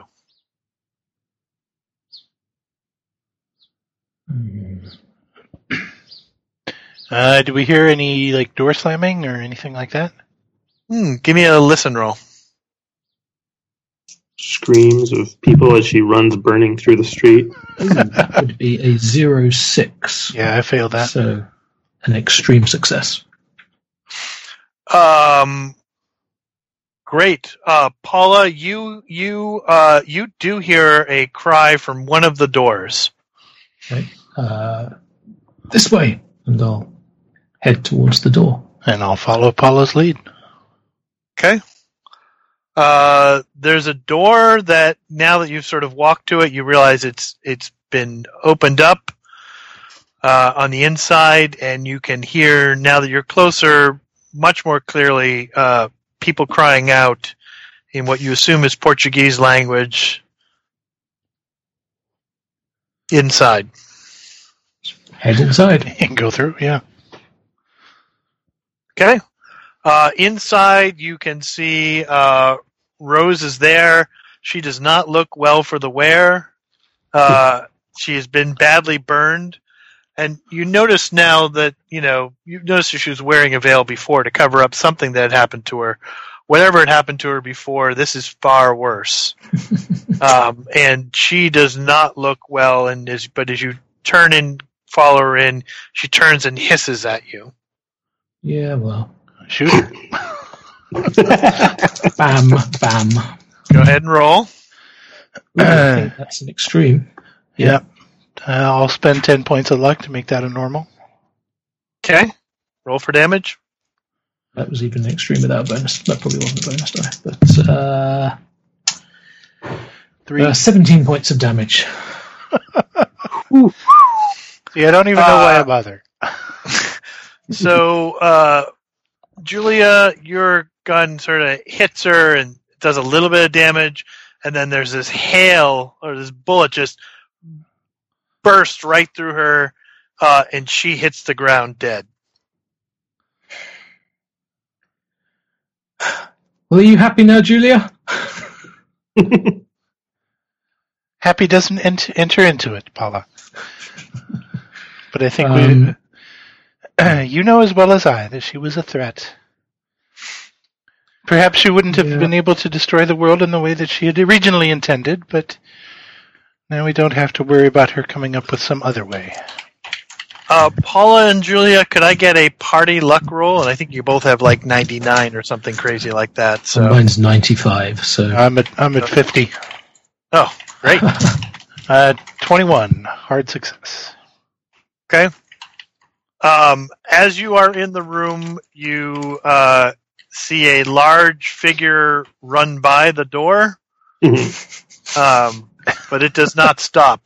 Hmm. Uh, do we hear any like door slamming or anything like that? Hmm, give me a listen roll. Screams of people as she runs burning through the street. Ooh, that would be a zero six. Yeah, I failed that. So an extreme success. Um, great, uh, Paula. You you uh you do hear a cry from one of the doors. Okay. Uh, this way, and I'll head towards the door. And I'll follow Paula's lead. Okay. Uh, there's a door that now that you've sort of walked to it, you realize it's it's been opened up uh, on the inside, and you can hear now that you're closer much more clearly uh, people crying out in what you assume is Portuguese language inside. Head inside. And go through, yeah. Okay. Uh, inside, you can see uh, Rose is there. She does not look well for the wear. Uh, she has been badly burned. And you notice now that, you know, you've noticed that she was wearing a veil before to cover up something that had happened to her. Whatever had happened to her before, this is far worse. um, and she does not look well. And as, but as you turn and follow her in, she turns and hisses at you. Yeah, well. Shoot her. Bam, bam. Go ahead and roll. Ooh, I think that's an extreme. Yep. Uh, I'll spend ten points of luck to make that a normal. Okay. Roll for damage. That was even an extreme without a bonus. That probably wasn't a bonus die. But uh, Three. uh, seventeen points of damage. See, I don't even know why I Uh, bother. So, uh, Julia, your gun sort of hits her and does a little bit of damage, and then there's this hail, or this bullet just bursts right through her, uh, and she hits the ground dead. Well, are you happy now, Julia? Happy doesn't ent- enter into it, Paula. But I think Um, we, you know as well as I that she was a threat. Perhaps she wouldn't have Yeah. been able to destroy the world in the way that she had originally intended, but now we don't have to worry about her coming up with some other way. Uh, Paula and Julia, could I get a party luck roll? And I think you both have like ninety-nine or something crazy like that. So Mine's ninety-five, so... I'm at I'm at fifty. Oh, great. Uh, twenty-one, hard success. Okay. Um, as you are in the room, you uh, see a large figure run by the door, um, but it does not stop.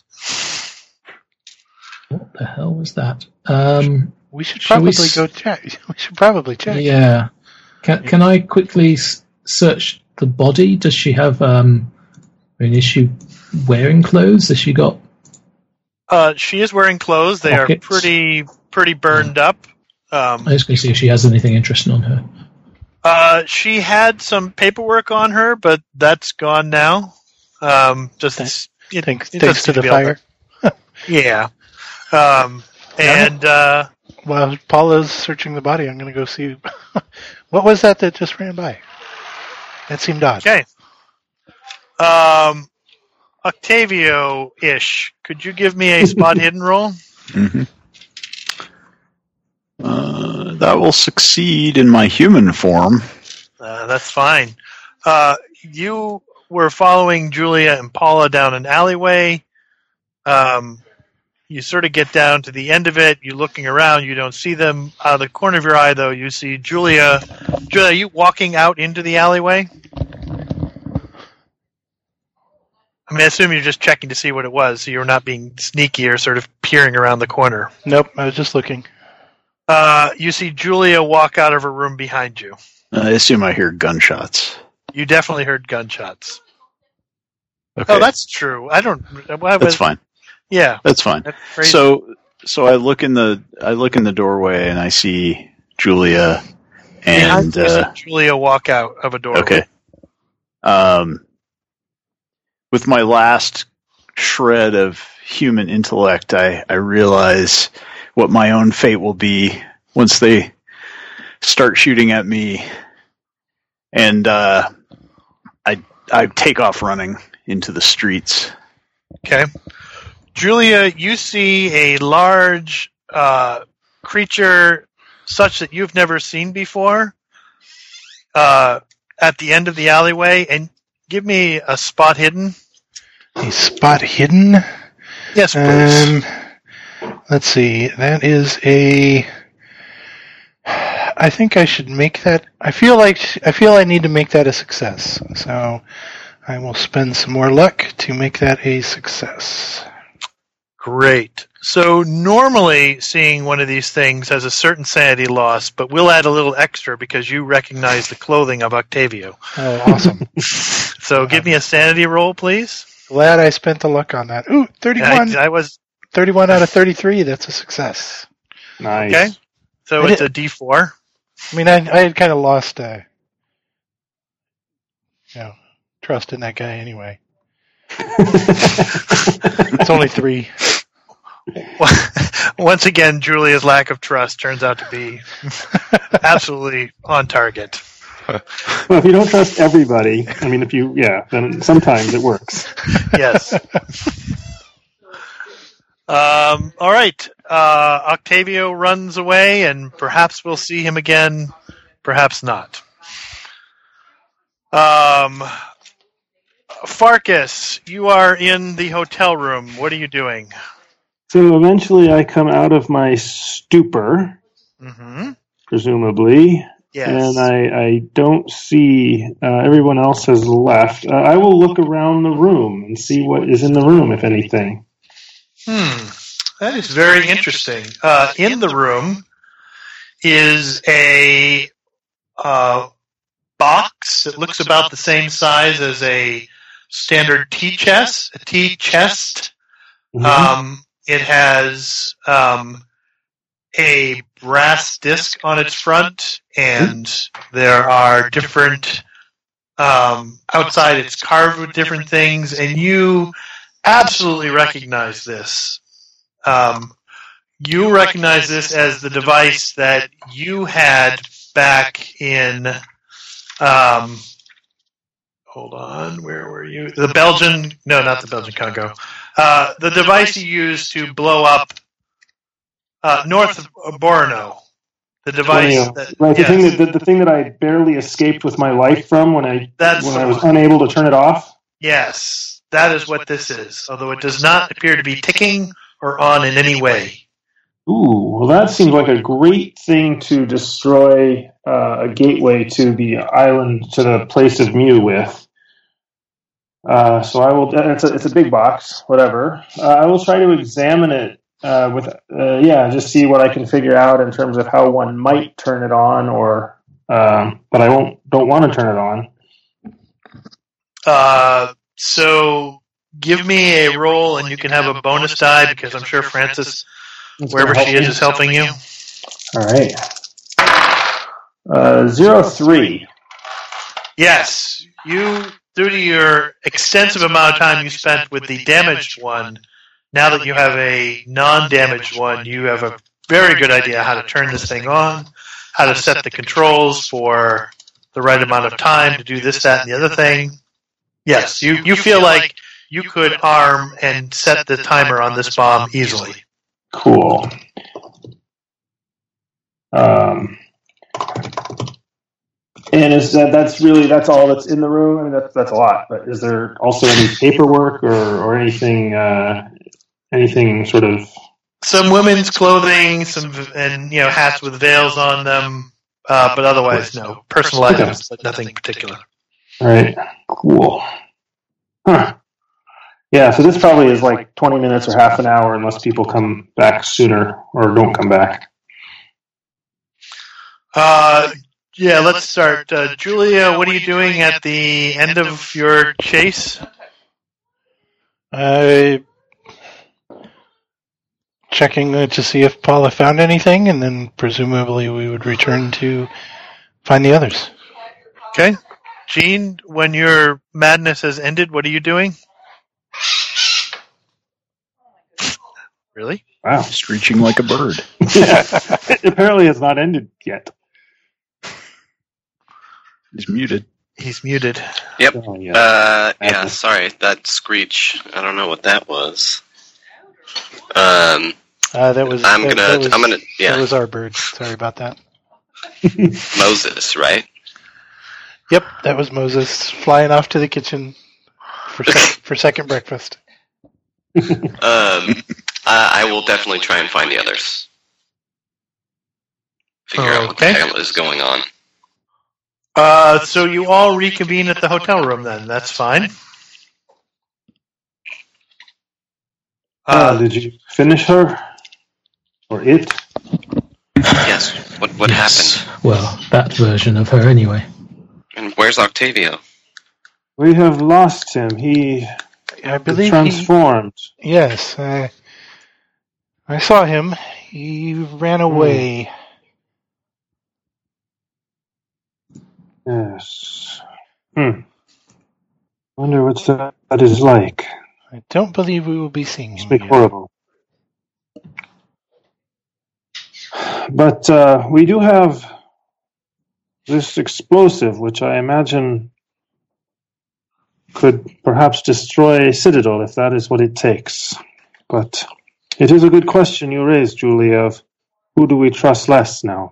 What the hell was that? Um, We should Shall probably we s- go check. We should probably check. yeah. Can, can I quickly s- search the body? Does she have... Um, I mean, is she wearing clothes? Has she got... Uh, she is wearing clothes. They Pockets. are pretty pretty burned up. Um, I just going to see if she has anything interesting on her. uh, she had some paperwork on her, but that's gone now. Um, just Thanks- it, Thanks, it thanks doesn't to the seem be able fire. Yeah. Um, and uh, While Paula's searching the body, I'm going to go see. What was that that just ran by? That seemed odd. okay. Um, Octavio-ish, could you give me a spot hidden roll? Mm-hmm. Uh, that will succeed in my human form. Uh, that's fine. Uh, you were following Julia and Paula down an alleyway. Um, you sort of get down to the end of it. You're looking around. You don't see them. Out of the corner of your eye, though, you see Julia. Julia, are you walking out into the alleyway? I mean, I assume you're just checking to see what it was, so you're not being sneaky or sort of peering around the corner. Nope, I was just looking. Uh, you see Julia walk out of her room behind you. I assume I hear gunshots. You definitely heard gunshots. Okay, Oh, that's true. I don't. Why was, that's fine. Yeah. That's fine. That's crazy. So, so I look in the I look in the doorway and I see Julia and Behind you, you uh, see Julia walk out of a doorway. okay. Um, with my last shred of human intellect, I I realize what my own fate will be once they start shooting at me, and uh, I I take off running into the streets. Okay. Julia, you see a large uh, creature such that you've never seen before uh, at the end of the alleyway, and give me a spot hidden. A spot hidden. Yes, please. Um, let's see. That is a. I think I should make that. I feel like I feel I need to make that a success. So I will spend some more luck to make that a success. Great. So normally seeing one of these things has a certain sanity loss, but we'll add a little extra because you recognize the clothing of Octavio. Oh, awesome! So give me a sanity roll, please. Glad I spent the luck on that. Ooh, thirty-one. I, I was thirty-one out of thirty-three. That's a success. Nice. okay. So I it's did- a D four. I mean, I I had kind of lost, uh, you know, trust in that guy anyway. It's only three. Once again, Julia's lack of trust turns out to be absolutely on target. Well, if you don't trust everybody, I mean, if you, yeah, then sometimes it works. Yes. Um, all right. Uh, Octavio runs away, and perhaps we'll see him again, perhaps not. Um, Farkas, you are in the hotel room. What are you doing? So eventually I come out of my stupor, Mm-hmm. presumably, Yes. and I, I don't see uh, everyone else has left. Uh, I will look around the room and see what is in the room, if anything. Hmm. That is very interesting. Uh, in the room is a uh, box that looks about the same size as a standard tea chest. A tea chest. Mhm. Um, it has um, a brass disc on its front, and there are different. Um, outside, it's carved with different things, and you absolutely recognize this. Um, you recognize this as the device that you had back in Um, hold on, where were you? The Belgian, no, not the Belgian Congo. Uh, the device you used to blow up uh, north of Borno. The device Borneo. that, Right, the yes, thing that the, the thing that I barely escaped with my life from when I That's when the I was one. unable to turn it off. yes, that is what this is. Although it does not appear to be ticking or on in any way. Ooh, well, that seems like a great thing to destroy uh, a gateway to the island, to the place of Mew with. Uh, so I will. It's a, it's a big box, whatever. Uh, I will try to examine it uh, with, uh, yeah, just see what I can figure out in terms of how one might turn it on, or um, but I won't. Don't want to turn it on. Uh, so give me a roll, and you can have a bonus die because I'm sure Francis, It's wherever gonna she help is, me. is helping you. All right. Uh, zero three. Yes, you, due to your extensive amount of time you spent with the damaged one, now that you have a non-damaged one, you have a very good idea how to turn this thing on, how to set the controls for the right amount of time to do this, that, and the other thing. Yes, you, you feel like you could arm and set the timer on this bomb easily. Cool. Um, and is that that's really that's all that's in the room? I mean, that's that's a lot. But is there also any paperwork or or anything uh, anything sort of? Some women's clothing, some and you know hats with veils on them, uh, but otherwise no personal Okay. items, but nothing particular. All right. Cool. Huh. Yeah. So this probably is like twenty minutes or half an hour, unless people come back sooner or don't come back. Uh, yeah, let's start. Uh, Julia, what are you doing at the end of your chase? I checking uh, to see if Paula found anything, and then presumably we would return to find the others. Okay. Gene, when your madness has ended, what are you doing? Really? Wow. Screeching like a bird. Apparently, it's not ended yet. He's muted. He's muted. Yep. Oh, yeah. Uh, yeah, Apple. sorry, that screech. I don't know what that was. Um, Uh, that was. I'm that, gonna, that was, I'm gonna, That yeah, was our bird. Sorry about that. Moses, right? Yep, that was Moses flying off to the kitchen for sec- for second breakfast. Um, I, I will definitely try and find the others. Figure out what the Okay. hell is going on. Uh, so you all reconvene at the hotel room then. That's fine. Uh, Uh, did you finish her or it? Yes. What what Yes. happened? Well, that version of her anyway. And where's Octavio? We have lost him. He I believe he, transformed. yes, I, I saw him. He ran away. Yes. Hmm. Wonder what that, that is like. I don't believe we will be seeing him. Speak again. horrible. But uh, we do have this explosive, which I imagine could perhaps destroy a citadel if that is what it takes. But it is a good question you raised, Julia, of who do we trust less now?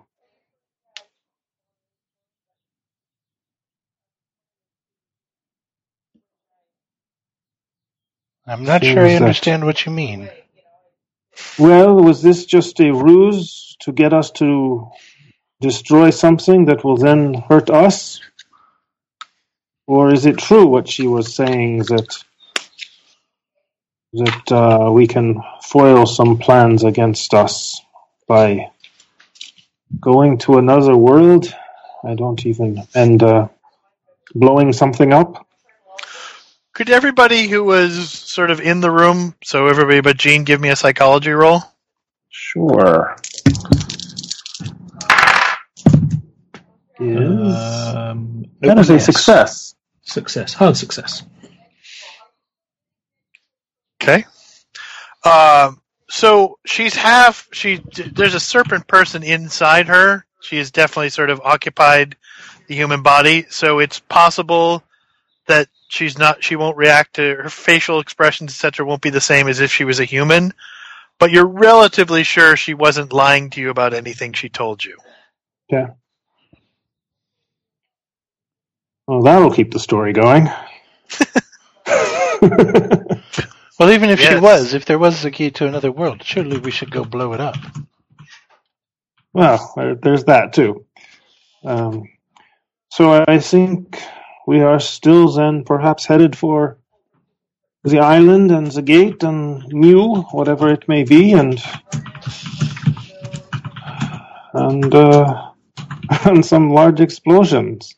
I'm not Seems sure I that- understand what you mean. Well, was this just a ruse to get us to destroy something that will then hurt us? Or is it true what she was saying, that that uh, we can foil some plans against us by going to another world? I don't even... and uh, blowing something up? could everybody who was sort of in the room, so everybody but Gene, give me a psychology roll? Sure. Is Um, that is a yes. success. Success. Hard success. Okay. Um, so she's half. She there's a serpent person inside her. She is definitely sort of occupied the human body, so it's possible that she's not. She won't react to her facial expressions, et cetera. Won't be the same as if she was a human. But you're relatively sure she wasn't lying to you about anything she told you. Yeah. Well, that'll keep the story going. Well, even if Yes. she was, if there was a key to another world, surely we should go blow it up. Well, there, there's that too. Um, so I think we are still then perhaps headed for the island and the gate and Mew, whatever it may be, and and uh, and some large explosions.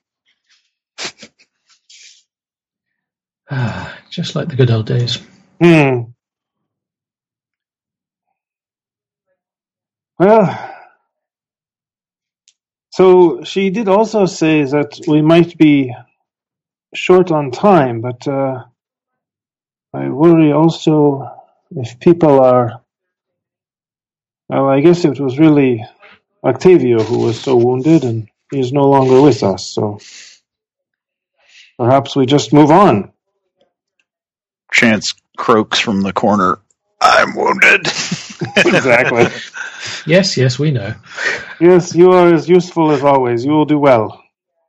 Ah, just like the good old days. Hmm. Well, so she did also say that we might be short on time, but uh, I worry also if people are. Well, I guess it was really Octavio who was so wounded, and he's no longer with us, so perhaps we just move on. Chance croaks from the corner. I'm wounded. Exactly. Yes, yes, we know. Yes, you are as useful as always. You will do well.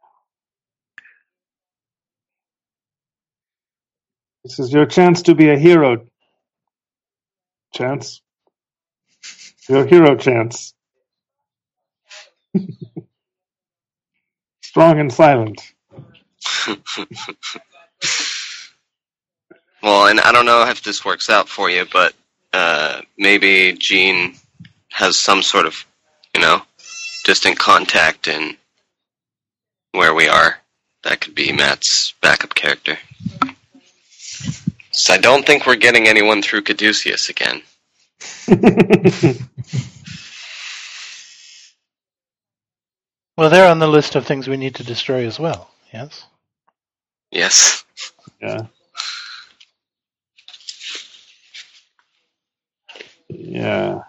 This is your chance to be a hero. Chance. Your hero chance. Strong and silent. Well, and I don't know if this works out for you, but uh, maybe Jean has some sort of, you know, distant contact in where we are. That could be Matt's backup character. So I don't think we're getting anyone through Caduceus again. Well, they're on the list of things we need to destroy as well, yes? Yes. Yeah. Yeah.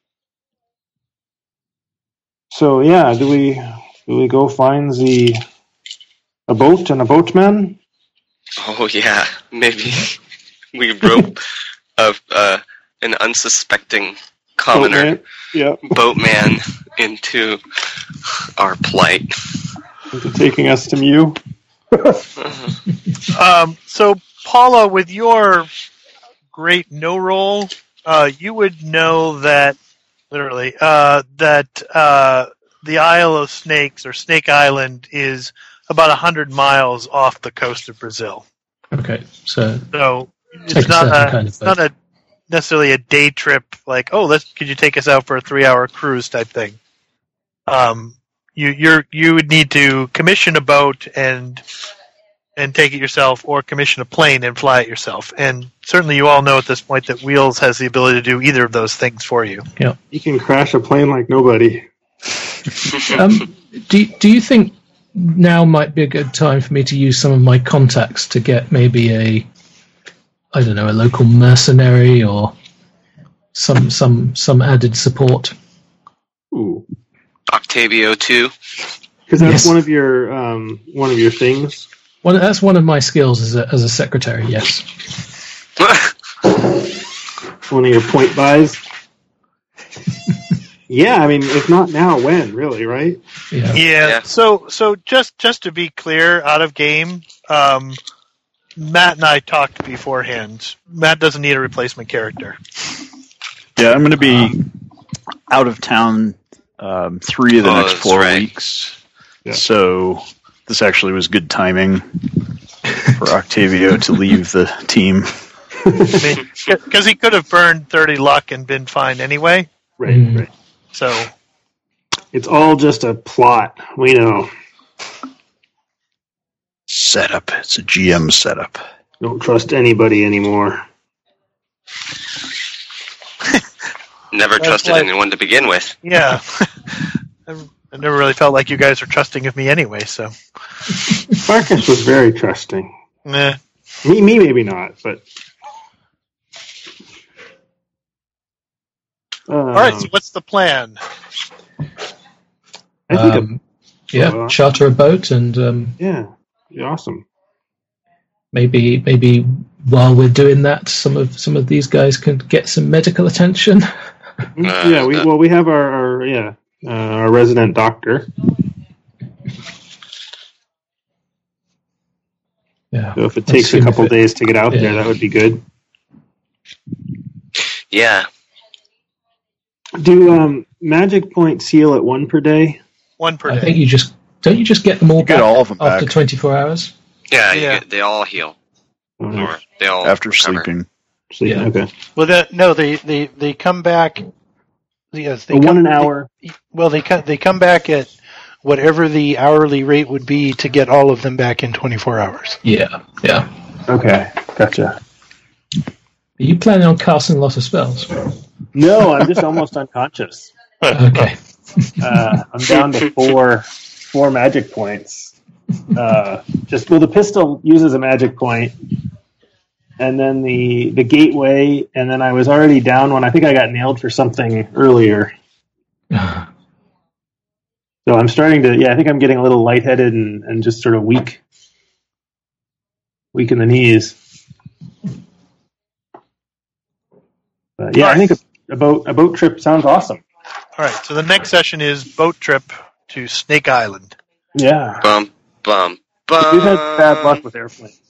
So yeah, do we do we go find the a boat and a boatman? Oh yeah, maybe we rope a uh, an unsuspecting commoner Boatman? Yeah. boatman into our plight. Into taking us to Mew. Um, so, Paula, with your great no roll, uh, you would know that, literally, uh, that uh, the Isle of Snakes, or Snake Island, is about one hundred miles off the coast of Brazil. Okay, so So, it's Take a not, certain a, kind of it's not a necessarily a day trip, like, oh, let's could you take us out for a three-hour cruise type thing. Um, you you're you would need to commission a boat and and take it yourself, or commission a plane and fly it yourself. And certainly, you all know at this point that Wheels has the ability to do either of those things for you. You can crash a plane like nobody. um, do do you think now might be a good time for me to use some of my contacts to get maybe a, I don't know, a local mercenary or some some some added support? Ooh. Octavio too. Because that's Yes. one of your um, one of your things. Well, that's one of my skills as a as a secretary. Yes. One of your point buys. Yeah, I mean, if not now, when? Really, right? Yeah. Yeah. Yeah. So so just just to be clear, out of game, um, Matt and I talked beforehand. Matt doesn't need a replacement character. Yeah, I'm going to be out of town um, three of the Oh, next that's four right. weeks. Yeah. So this actually was good timing for Octavio to leave the team. I mean, because he could have burned thirty luck and been fine anyway. Right, Mm. right. So It's all just a plot. We know. Setup. It's a G M setup. Don't trust anybody anymore. Never That's trusted like- anyone to begin with. yeah, I I never really felt like you guys were trusting of me anyway. So Farkas was very trusting. eh. Me, me, maybe not, but. Um, All right. So what's the plan? I think Um, Yeah, uh, charter a boat and um, yeah, be awesome. maybe maybe while we're doing that, some of some of these guys can get some medical attention. Mhm. Uh, yeah, we uh, well we have our, our yeah uh, our resident doctor. Yeah. So if it takes a Assume couple if it- days to get out yeah. there, that would be good. yeah. Do um, magic points heal at one per day? One per I day. think you just don't you just get them all You get back all of them after back. twenty-four hours. Yeah, you Yeah. get, they all heal. Oh, Or they all After recover. sleeping. sleep. Yeah. Okay. Well, that, no, they, they, they come back. Yes, they A come, one an hour. They, well, they come they come back at whatever the hourly rate would be to get all of them back in twenty-four hours. Yeah, yeah. Okay, gotcha. Are you planning on casting a lot of spells? No, I'm just almost unconscious. Okay. Uh, I'm down to four four magic points. Uh, just well, the pistol uses a magic point, and then the the gateway, and then I was already down one. I think I got nailed for something earlier. So I'm starting to, yeah, I think I'm getting a little lightheaded and, and just sort of weak, weak in the knees. But yeah, I think a, a boat a boat trip sounds awesome. All right, so the next session is boat trip to Snake Island. Yeah, Bum, bum, bum. we've had bad luck with airplanes.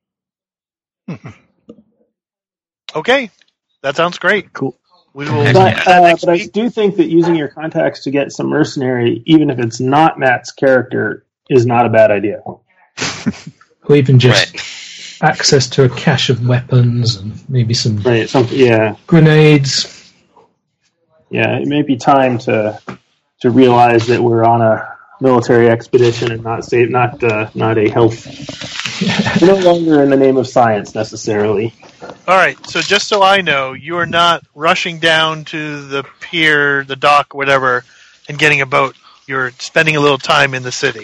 Okay, that sounds great. Cool. We will. Heck But, yeah. that uh, next but I week. do think that using your contacts to get some mercenary, even if it's not Matt's character, is not a bad idea. Or even just Right. access to a cache of weapons and maybe some Right? Something. Yeah. grenades. Yeah. It may be time to to realize that we're on a military expedition and not save, not uh, not a health. We're no longer in the name of science necessarily. All right, so just so I know, you are not rushing down to the pier, the dock, whatever, and getting a boat. You're spending a little time in the city.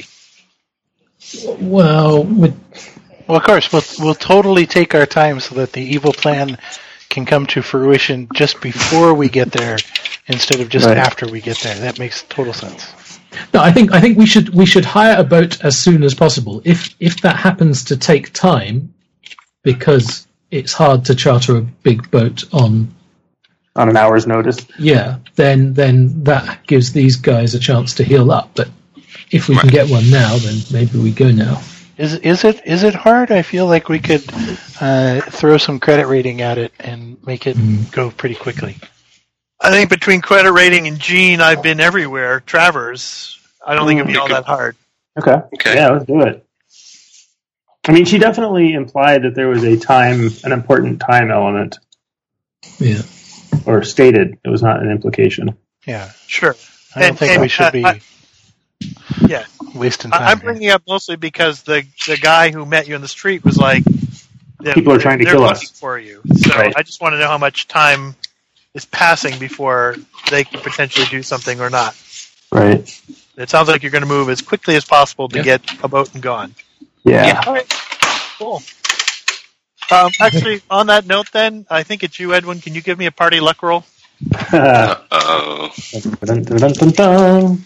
Well, with, Well, of course, we'll we'll totally take our time so that the evil plan can come to fruition just before we get there, instead of just Right. after we get there. That makes total sense. no, I think I think we should we should hire a boat as soon as possible. If if that happens to take time, because it's hard to charter a big boat on, On an hour's notice. yeah, then then that gives these guys a chance to heal up. But if we can get one now, then maybe we go now. Is is it is it hard? I feel like we could uh, throw some credit rating at it and make it Mm. go pretty quickly. I think between credit rating and Gene, I've been everywhere. Travers, I don't think it'd be all that hard. Okay. Okay. Yeah, let's do it. I mean, she definitely implied that there was a time, an important time element, Yeah. or stated. It was not an implication. Yeah, Sure. I don't And- think and, we should uh, be I- yeah. wasting time. I, I'm here. bringing it up mostly because the the guy who met you in the street was like, you know, People are trying to they're kill looking us. for you. So Right. I just want to know how much time is passing before they can potentially do something or not. Right. It sounds like you're going to move as quickly as possible to Yeah. get a boat and gone. Yeah. All right, cool. Um, actually, on that note, then I think it's you, Edwin. Can you give me a party luck roll? Uh-oh. Dun, dun, dun, dun, dun.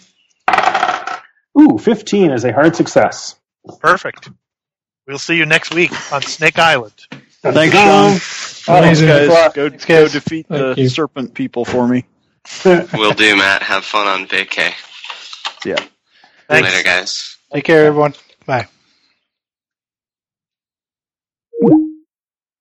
Ooh, fifteen is a hard success. Perfect. We'll see you next week on Snake Island. Thanks, Dun, Sean. Amazing. Guys, luck. go, Thanks, go guys. defeat Thank the you. serpent people for me. dun. Will do, Matt. Have fun on vacay. Yeah. Thanks. Later, guys. Take care, everyone. Bye.